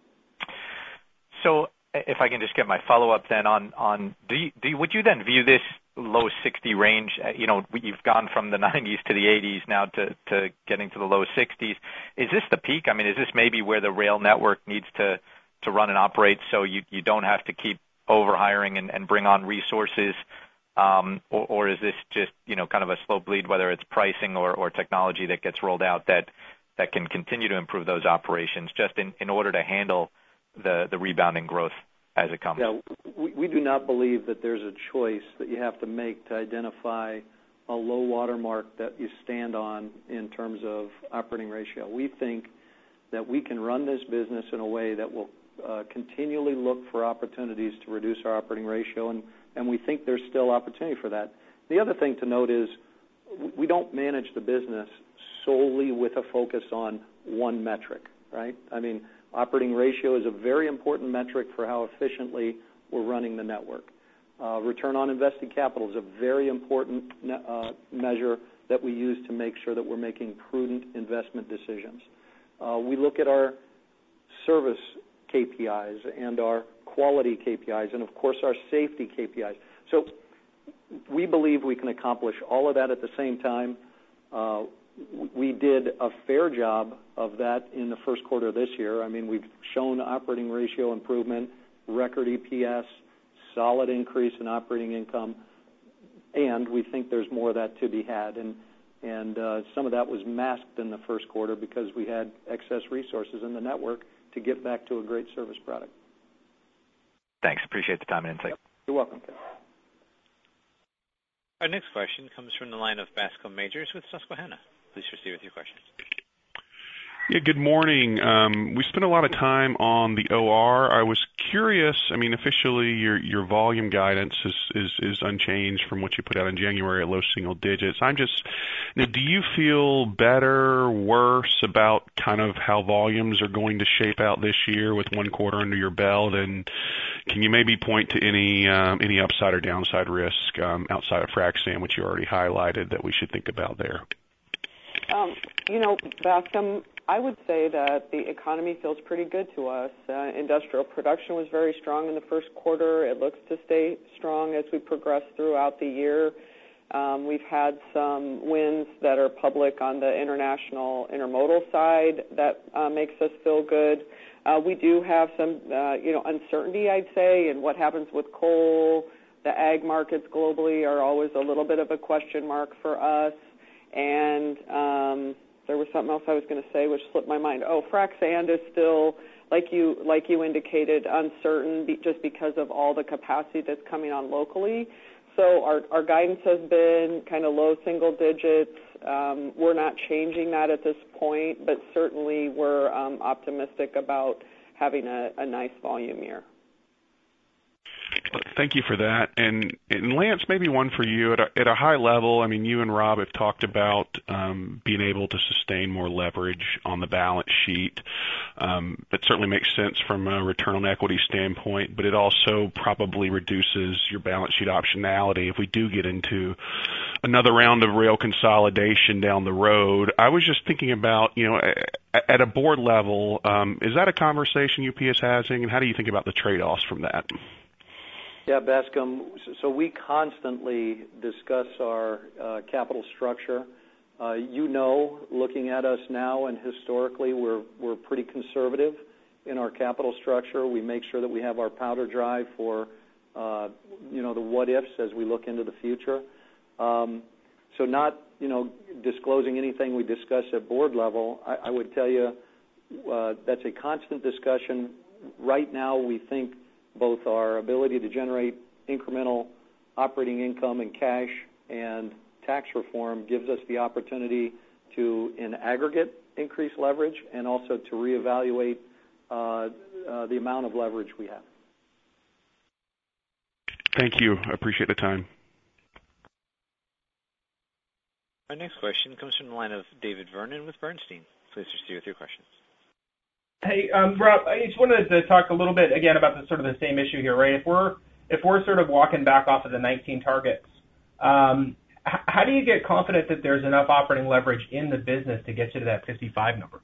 So if I can just get my follow-up then on, on do you, do you, would you then view this low sixty range? You know, you've gone from the nineties to the eighties now to, to getting to the low sixties. Is this the peak? I mean, is this maybe where the rail network needs to, to run and operate so you, you don't have to keep over-hiring and, and bring on resources? Um, or, or is this just, you know, kind of a slow bleed, whether it's pricing or, or technology that gets rolled out that, that can continue to improve those operations just in, in order to handle the, the rebounding growth as it comes? Yeah, we, we do not believe that there's a choice that you have to make to identify a low water mark that you stand on in terms of operating ratio. We think that we can run this business in a way that will uh, continually look for opportunities to reduce our operating ratio, and, and we think there's still opportunity for that. The other thing to note is we don't manage the business solely with a focus on one metric, right? I mean, operating ratio is a very important metric for how efficiently we're running the network. Uh, return on invested capital is a very important uh, measure that we use to make sure that we're making prudent investment decisions. Uh, we look at our service K P Is and our quality K P Is and, of course, our safety K P Is. So we believe we can accomplish all of that at the same time. Uh, We did a fair job of that in the first quarter of this year. I mean, we've shown operating ratio improvement, record E P S, solid increase in operating income, and we think there's more of that to be had. And, and uh, some of that was masked in the first quarter because we had excess resources in the network to get back to a great service product. Thanks. Appreciate the time and insight. You're welcome, Ken. Our next question comes from the line of Bascome Majors with Susquehanna. Please proceed with your questions. Yeah, good morning. Um, we spent a lot of time on the O R. I was curious, I mean, officially your your volume guidance is, is, is unchanged from what you put out in January at low single digits. I'm just, you know, do you feel better, worse about kind of how volumes are going to shape out this year with one quarter under your belt? And can you maybe point to any um, any upside or downside risk um, outside of frac sand, which you already highlighted, that we should think about there? Um, you know, Bascome, I would say that the economy feels pretty good to us. Uh, industrial production was very strong in the first quarter. It looks to stay strong as we progress throughout the year. Um, we've had some wins that are public on the international intermodal side that uh, makes us feel good. Uh, we do have some, uh, you know, uncertainty, I'd say, in what happens with coal. The ag markets globally are always a little bit of a question mark for us. And um, there was something else I was going to say which slipped my mind. Oh, frac sand is still, like you like you indicated, uncertain be, just because of all the capacity that's coming on locally. So our, our guidance has been kind of low single digits. Um, we're not changing that at this point, but certainly we're um, optimistic about having a, a nice volume year. Thank you for that. And, and Lance, maybe one for you. At a, at a high level, I mean, you and Rob have talked about um, being able to sustain more leverage on the balance sheet. Um, that certainly makes sense from a return on equity standpoint, but it also probably reduces your balance sheet optionality if we do get into another round of rail consolidation down the road. I was just thinking about, you know, at a board level, um, is that a conversation U P is having, and how do you think about the trade-offs from that? Yeah, Bascome, so we constantly discuss our uh, capital structure. Uh, you know, looking at us now and historically, we're we're pretty conservative in our capital structure. We make sure that we have our powder dry for, uh, you know, the what-ifs as we look into the future. Um, so not, you know, disclosing anything we discuss at board level, I, I would tell you uh, that's a constant discussion. Right now, we think both our ability to generate incremental operating income and cash and tax reform gives us the opportunity to, in aggregate, increase leverage and also to reevaluate uh, uh, the amount of leverage we have. Thank you. I appreciate the time. Our next question comes from the line of David Vernon with Bernstein. Please proceed with your questions. Hey, um, Rob, I just wanted to talk a little bit again about the sort of the same issue here, right? If we're if we're sort of walking back off of the nineteen targets, um, h- how do you get confident that there's enough operating leverage in the business to get you to that fifty-five number?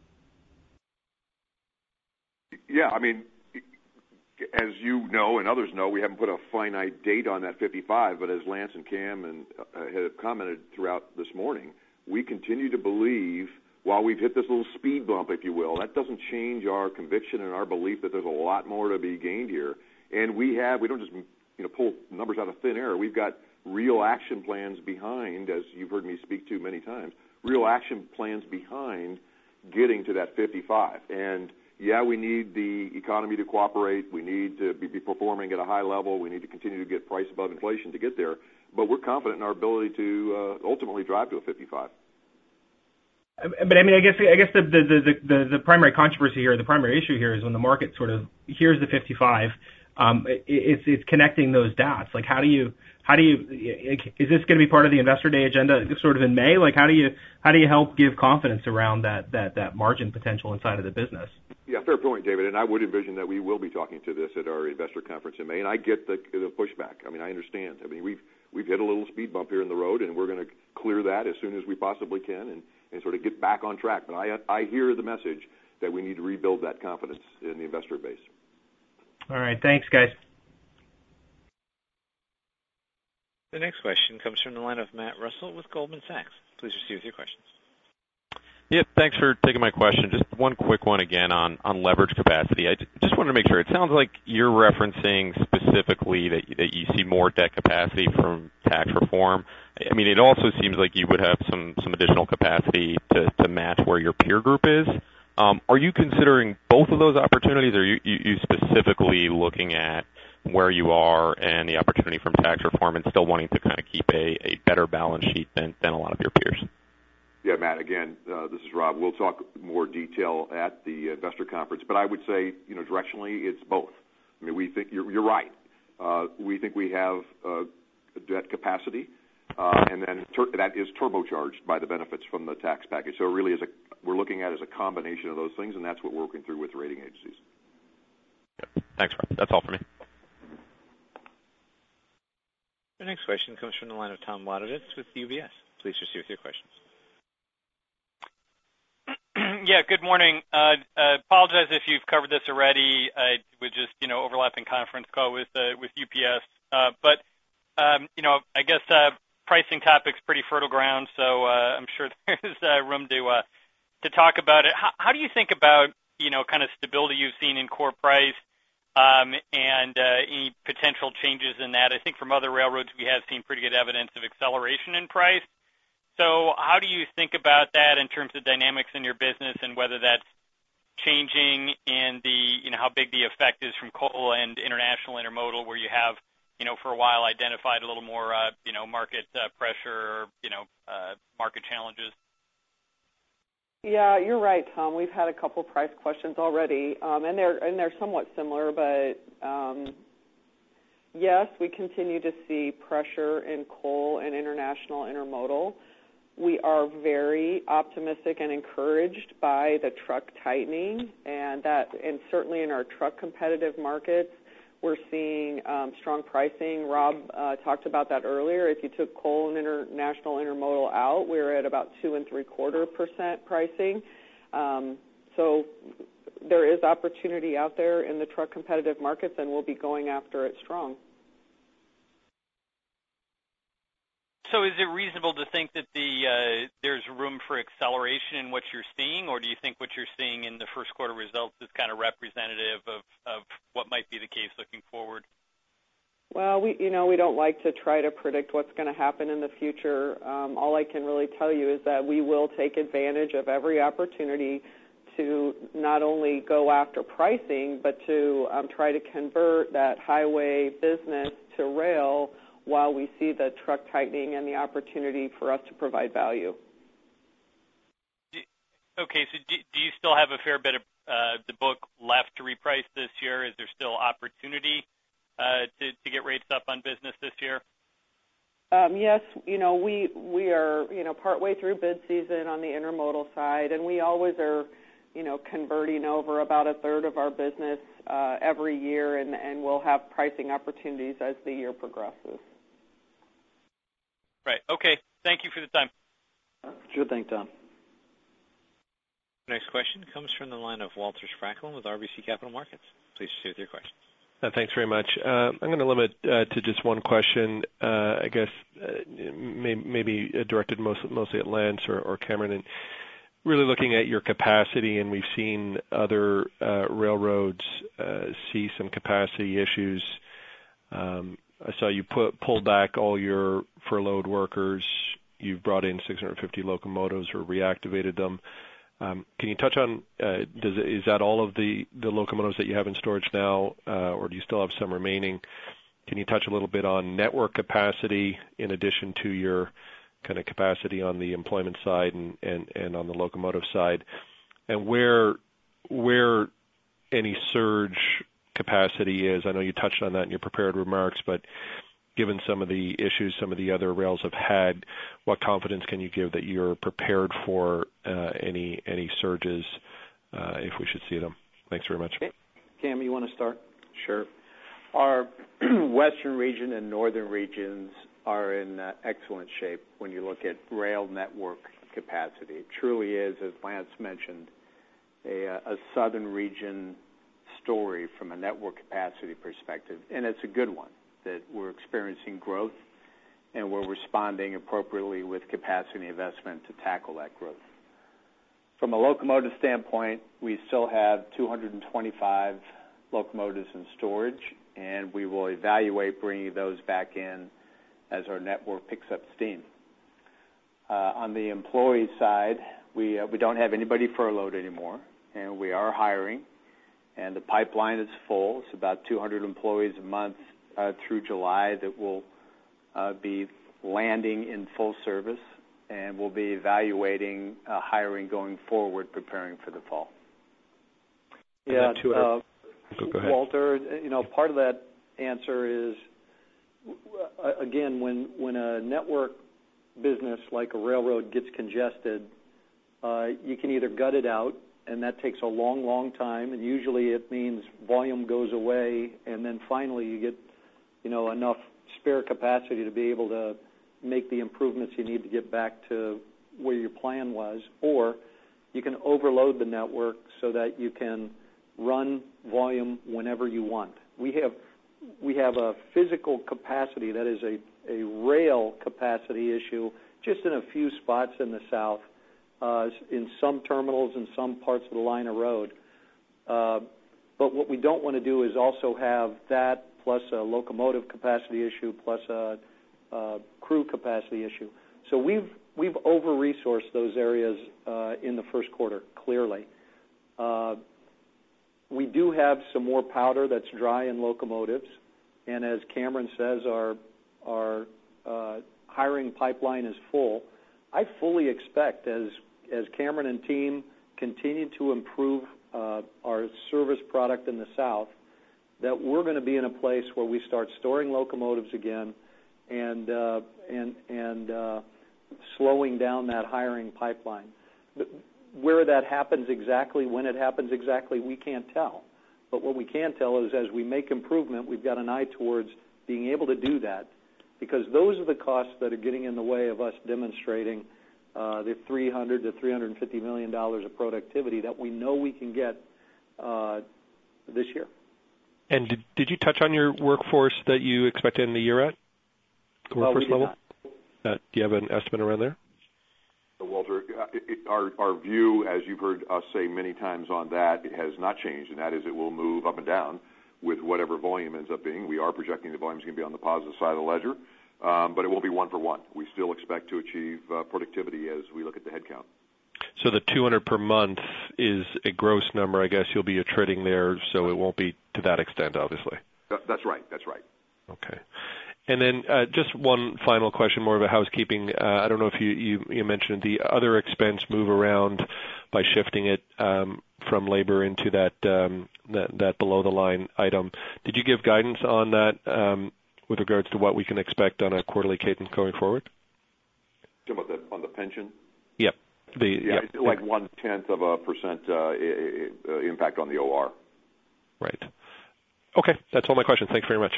Yeah, I mean, as you know and others know, we haven't put a finite date on that fifty-five, but as Lance and Cam and uh, have commented throughout this morning, we continue to believe, while we've hit this little speed bump, if you will, that doesn't change our conviction and our belief that there's a lot more to be gained here. And we have, we don't just you know pull numbers out of thin air. We've got real action plans behind, as you've heard me speak to many times, real action plans behind getting to that fifty-five. And yeah, we need the economy to cooperate. We need to be, be performing at a high level. We need to continue to get price above inflation to get there. But we're confident in our ability to uh, ultimately drive to a fifty-five. But I mean, I guess I guess the the, the the the primary controversy here, the primary issue here, is when the market sort of hears the fifty-five, um, it, it's it's connecting those dots. Like, how do you how do you is this going to be part of the Investor Day agenda, sort of in May? Like, how do you how do you help give confidence around that that that margin potential inside of the business? Yeah, fair point, David. And I would envision that we will be talking to this at our investor conference in May. And I get the the pushback. I mean, I understand. I mean, we've we've hit a little speed bump here in the road, and we're going to clear that as soon as we possibly can, and. and sort of get back on track. But I I hear the message that we need to rebuild that confidence in the investor base. All right. Thanks, guys. The next question comes from the line of Matt Russell with Goldman Sachs. Please proceed with your questions. Yep, thanks for taking my question. Just one quick one again on, on leverage capacity. I just wanted to make sure. It sounds like you're referencing specifically that, that you see more debt capacity from tax reform. I mean, it also seems like you would have some, some additional capacity to, to match where your peer group is. Um, are you considering both of those opportunities, or are you, you, you specifically looking at where you are and the opportunity from tax reform and still wanting to kind of keep a, a better balance sheet than, than a lot of your peers? Yeah, Matt, again, uh, this is Rob. We'll talk more detail at the investor conference, but I would say, you know, directionally, it's both. I mean, we think you're, you're right. Uh, we think we have uh, debt capacity, uh, and then tur- that is turbocharged by the benefits from the tax package. So it really is a, we're looking at it as a combination of those things, and that's what we're working through with the rating agencies. Yep. Thanks, Rob. That's all for me. The next question comes from the line of Tom Wadewitz with U B S. Please proceed with your questions. Yeah, good morning. Uh, uh, apologize if you've covered this already. I was just, you know, overlapping conference call with uh, with U P S. Uh, but, um, you know, I guess uh, pricing topic's pretty fertile ground, so uh, I'm sure there's uh, room to uh, to talk about it. How, how do you think about, you know, kind of stability you've seen in core price um, and uh, any potential changes in that? I think from other railroads we have seen pretty good evidence of acceleration in price. So how do you think about that in terms of dynamics in your business and whether that's changing and the, you know, how big the effect is from coal and international intermodal, where you have, you know, for a while identified a little more, uh, you know, market uh, pressure or, you know, uh, market challenges? Yeah, you're right, Tom. We've had a couple price questions already, um, and they're and they're somewhat similar, but um, yes, we continue to see pressure in coal and international intermodal. We are very optimistic and encouraged by the truck tightening, and that, and certainly in our truck competitive markets, we're seeing um, strong pricing. Rob uh, talked about that earlier. If you took coal and international intermodal out, we're at about two and three quarter percent pricing. Um, so there is opportunity out there in the truck competitive markets, and we'll be going after it strong. So is it reasonable to think that the uh, there's room for acceleration in what you're seeing, or do you think what you're seeing in the first quarter results is kind of representative of, of what might be the case looking forward? Well, we you know we don't like to try to predict what's going to happen in the future. Um, all I can really tell you is that we will take advantage of every opportunity to not only go after pricing, but to um, try to convert that highway business to rail while we see the truck tightening and the opportunity for us to provide value. Okay, so do, do you still have a fair bit of uh, the book left to reprice this year? Is there still opportunity uh, to, to get rates up on business this year? Um, yes, you know, we we are, you know, partway through bid season on the intermodal side, and we always are, you know, converting over about a third of our business uh, every year, and, and we'll have pricing opportunities as the year progresses. Right. Okay. Thank you for the time. Sure thing, Tom. Next question comes from the line of Walter Spracklin with R B C Capital Markets. Please proceed with your questions. Uh, thanks very much. Uh, I'm going to limit uh, to just one question, uh, I guess uh, may, maybe directed most, mostly at Lance or, or Cameron, and really looking at your capacity, and we've seen other uh, railroads uh, see some capacity issues. Um, I saw you put, pull back all your furloughed workers. You've brought in six hundred fifty locomotives or reactivated them. Um, can you touch on, uh, does it, is that all of the, the locomotives that you have in storage now, uh, or do you still have some remaining? Can you touch a little bit on network capacity in addition to your kind of capacity on the employment side and, and, and on the locomotive side, and where where any surge capacity is? I know you touched on that in your prepared remarks, but given some of the issues some of the other rails have had, what confidence can you give that you're prepared for uh, any any surges uh, if we should see them? Thanks very much. Cam, you want to start? Sure. Our western region and northern regions are in uh, excellent shape when you look at rail network capacity. It truly is, as Lance mentioned, a, a southern region story from a network capacity perspective, and it's a good one, that we're experiencing growth and we're responding appropriately with capacity investment to tackle that growth. From a locomotive standpoint, we still have two hundred twenty-five locomotives in storage, and we will evaluate bringing those back in as our network picks up steam. Uh, on the employee side, we, uh, we don't have anybody furloughed anymore, and we are hiring, and the pipeline is full. It's about two hundred employees a month Uh, through July that will uh, be landing in full service, and we'll be evaluating uh, hiring going forward, preparing for the fall. Yeah, uh, Go ahead. Walter, you know, part of that answer is, uh, again, when, when a network business like a railroad gets congested, uh, you can either gut it out, and that takes a long, long time, and usually it means volume goes away, and then finally you get you know, enough spare capacity to be able to make the improvements you need to get back to where your plan was, or you can overload the network so that you can run volume whenever you want. We have we have a physical capacity that is a, a rail capacity issue just in a few spots in the south, uh, in some terminals and some parts of the line of road. Uh, but what we don't want to do is also have that plus a locomotive capacity issue, plus a, a crew capacity issue. So we've we've over-resourced those areas uh, in the first quarter, clearly. Uh, we do have some more powder that's dry in locomotives, and as Cameron says, our, our uh, hiring pipeline is full. I fully expect, as, as Cameron and team continue to improve uh, our service product in the south, that we're going to be in a place where we start storing locomotives again and uh, and and uh, slowing down that hiring pipeline. Where that happens exactly, when it happens exactly, we can't tell. But what we can tell is as we make improvement, we've got an eye towards being able to do that, because those are the costs that are getting in the way of us demonstrating uh, the three hundred to three hundred fifty million dollars of productivity that we know we can get uh, this year. And did, did you touch on your workforce that you expect to end the year at? Workforce well, we level? Uh, do you have an estimate around there? Walter, our, our view, as you've heard us say many times on that, it has not changed, and that is it will move up and down with whatever volume ends up being. We are projecting the volume is going to be on the positive side of the ledger, um, but it won't be one for one. We still expect to achieve uh, productivity as we look at the headcount. So the two hundred per month is a gross number. I guess you'll be attriting there, so it won't be to that extent, obviously. That's right. That's right. Okay. And then uh, just one final question, more of a housekeeping. Uh, I don't know if you, you, you mentioned the other expense move around by shifting it um, from labor into that, um, that that below the line item. Did you give guidance on that um, with regards to what we can expect on a quarterly cadence going forward? Talking about the, on the pension? Yep. The, yeah, yep. It's like one tenth of a percent uh, impact on the O R. Right. Okay, that's all my questions. Thanks very much.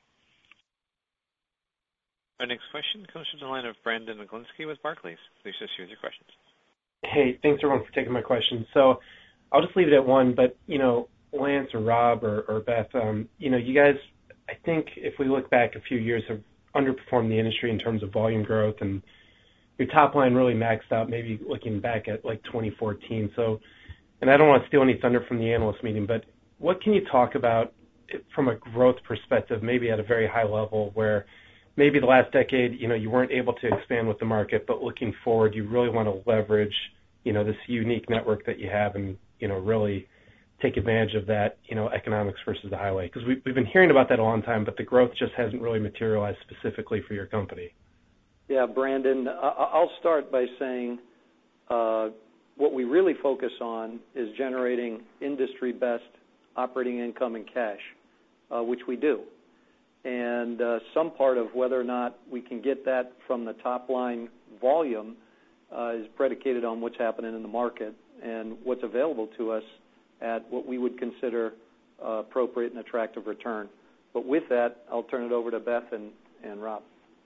Our next question comes from the line of Brandon Oglenski with Barclays. Please proceed with your questions. Hey, thanks everyone for taking my question. So I'll just leave it at one, but, you know, Lance or Rob or, or Beth, um, you know, you guys, I think if we look back a few years, have underperformed the industry in terms of volume growth, and your top line really maxed out, maybe looking back at like twenty fourteen. So, and I don't want to steal any thunder from the analyst meeting, but what can you talk about from a growth perspective, maybe at a very high level, where maybe the last decade, you know, you weren't able to expand with the market, but looking forward, you really want to leverage, you know, this unique network that you have and, you know, really take advantage of that, you know, economics versus the highway? Because we've, we've been hearing about that a long time, but the growth just hasn't really materialized specifically for your company. Yeah, Brandon, I'll start by saying uh, what we really focus on is generating industry-best operating income and cash, uh, which we do. And uh, some part of whether or not we can get that from the top line volume uh, is predicated on what's happening in the market and what's available to us at what we would consider uh, appropriate and attractive return. But with that, I'll turn it over to Beth and, and Rob.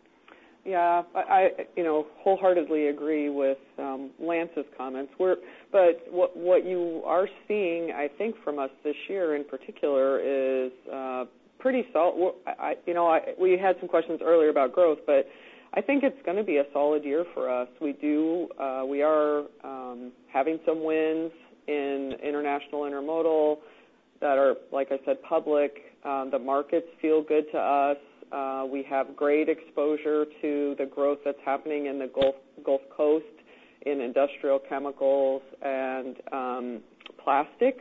Yeah, I, I you know wholeheartedly agree with um, Lance's comments. We're, but what what you are seeing, I think, from us this year in particular is uh, pretty solid. I, you know, I, we had some questions earlier about growth, but I think it's going to be a solid year for us. We do, uh, we are um, having some wins in international intermodal that are, like I said, public. Um, the markets feel good to us. Uh, we have great exposure to the growth that's happening in the Gulf Gulf Coast in industrial chemicals and um, plastics.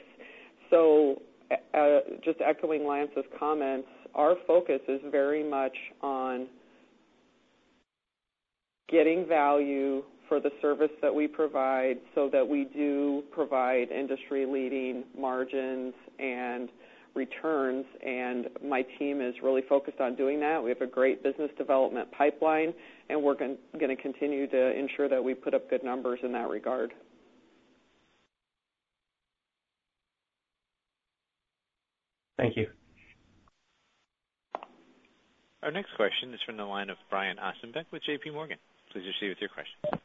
So uh, just echoing Lance's comments, our focus is very much on getting value for the service that we provide so that we do provide industry-leading margins and returns, and my team is really focused on doing that. We have a great business development pipeline, and we're going to continue to ensure that we put up good numbers in that regard. Thank you. Our next question is from the line of Brian Ossenbeck with J P Morgan. Please proceed with your question.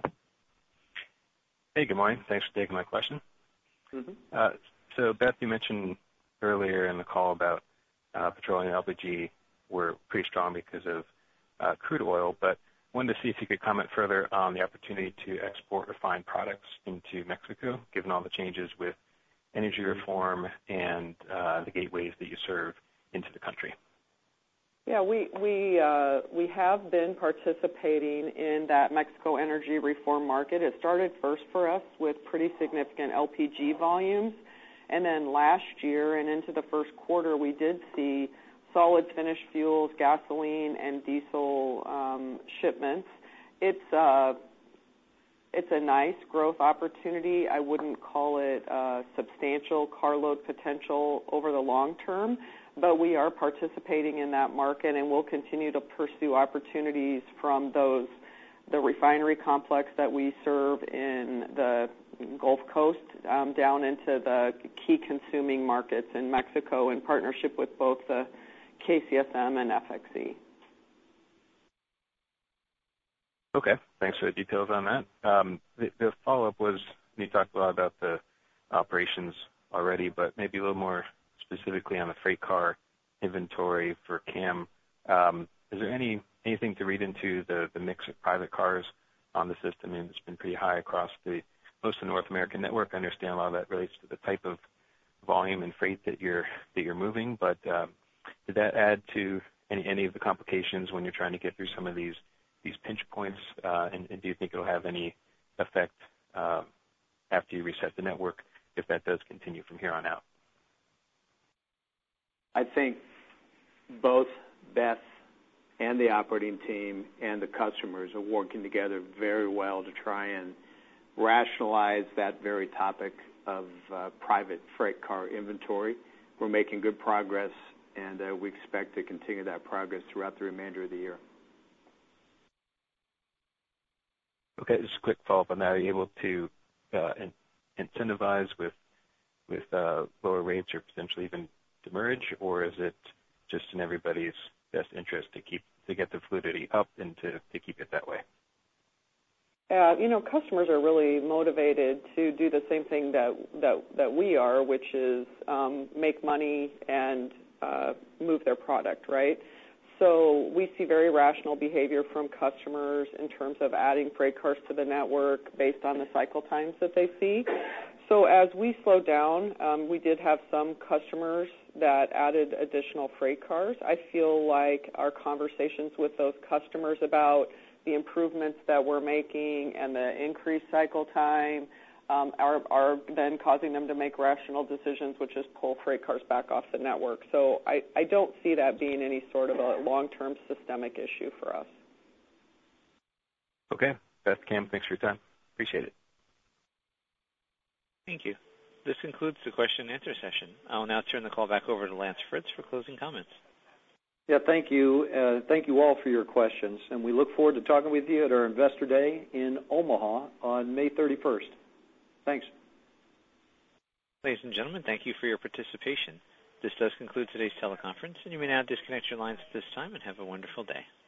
Hey, good morning. Thanks for taking my question. Mm-hmm. Uh, so, Beth, you mentioned earlier in the call about uh, petroleum and L P G were pretty strong because of uh, crude oil, but wanted to see if you could comment further on the opportunity to export refined products into Mexico, given all the changes with energy reform and uh, the gateways that you serve into the country. Yeah, we we uh, we have been participating in that Mexico energy reform market. It started first for us with pretty significant L P G volumes, and then last year and into the first quarter, we did see solid finished fuels, gasoline, and diesel um, shipments. It's uh, it's a nice growth opportunity. I wouldn't call it uh, substantial carload potential over the long term, but we are participating in that market, and we'll continue to pursue opportunities from those, the refinery complex that we serve in the Gulf Coast um, down into the key consuming markets in Mexico in partnership with both the K C S M and F X E. Okay, thanks for the details on that. Um, the, the follow-up was, you talked a lot about the operations already, but maybe a little more specifically on the freight car inventory for C A M. Um, is there any anything to read into the, the mix of private cars on the system? I mean, it's been pretty high across the most of the North American network. I understand a lot of that relates to the type of volume and freight that you're that you're moving, but um, did that add to any any of the complications when you're trying to get through some of these these pinch points? Uh, and, and do you think it'll have any effect uh, after you reset the network, if that does continue from here on out? I think both Beth and the operating team and the customers are working together very well to try and rationalize that very topic of uh, private freight car inventory. We're making good progress, and uh, we expect to continue that progress throughout the remainder of the year. Okay, just a quick follow-up on that. Are you able to uh, in- incentivize with with uh, lower rates or potentially even demurrage, or is it just in everybody's best interest to keep to get the fluidity up and to, to keep it that way? Uh, you know, customers are really motivated to do the same thing that that, that we are, which is um, make money and uh, move their product, right? So we see very rational behavior from customers in terms of adding freight cars to the network based on the cycle times that they see. So as we slow down, um, we did have some customers that added additional freight cars. I feel like our conversations with those customers about the improvements that we're making and the increased cycle time um, are, are then causing them to make rational decisions, which is pull freight cars back off the network. So I, I don't see that being any sort of a long-term systemic issue for us. Okay. Beth, Cam, thanks for your time. Appreciate it. Thank you. This concludes the question and answer session. I will now turn the call back over to Lance Fritz for closing comments. Yeah, thank you. Uh, thank you all for your questions, and we look forward to talking with you at our Investor Day in Omaha on May thirty-first. Thanks. Ladies and gentlemen, thank you for your participation. This does conclude today's teleconference, and you may now disconnect your lines at this time and have a wonderful day.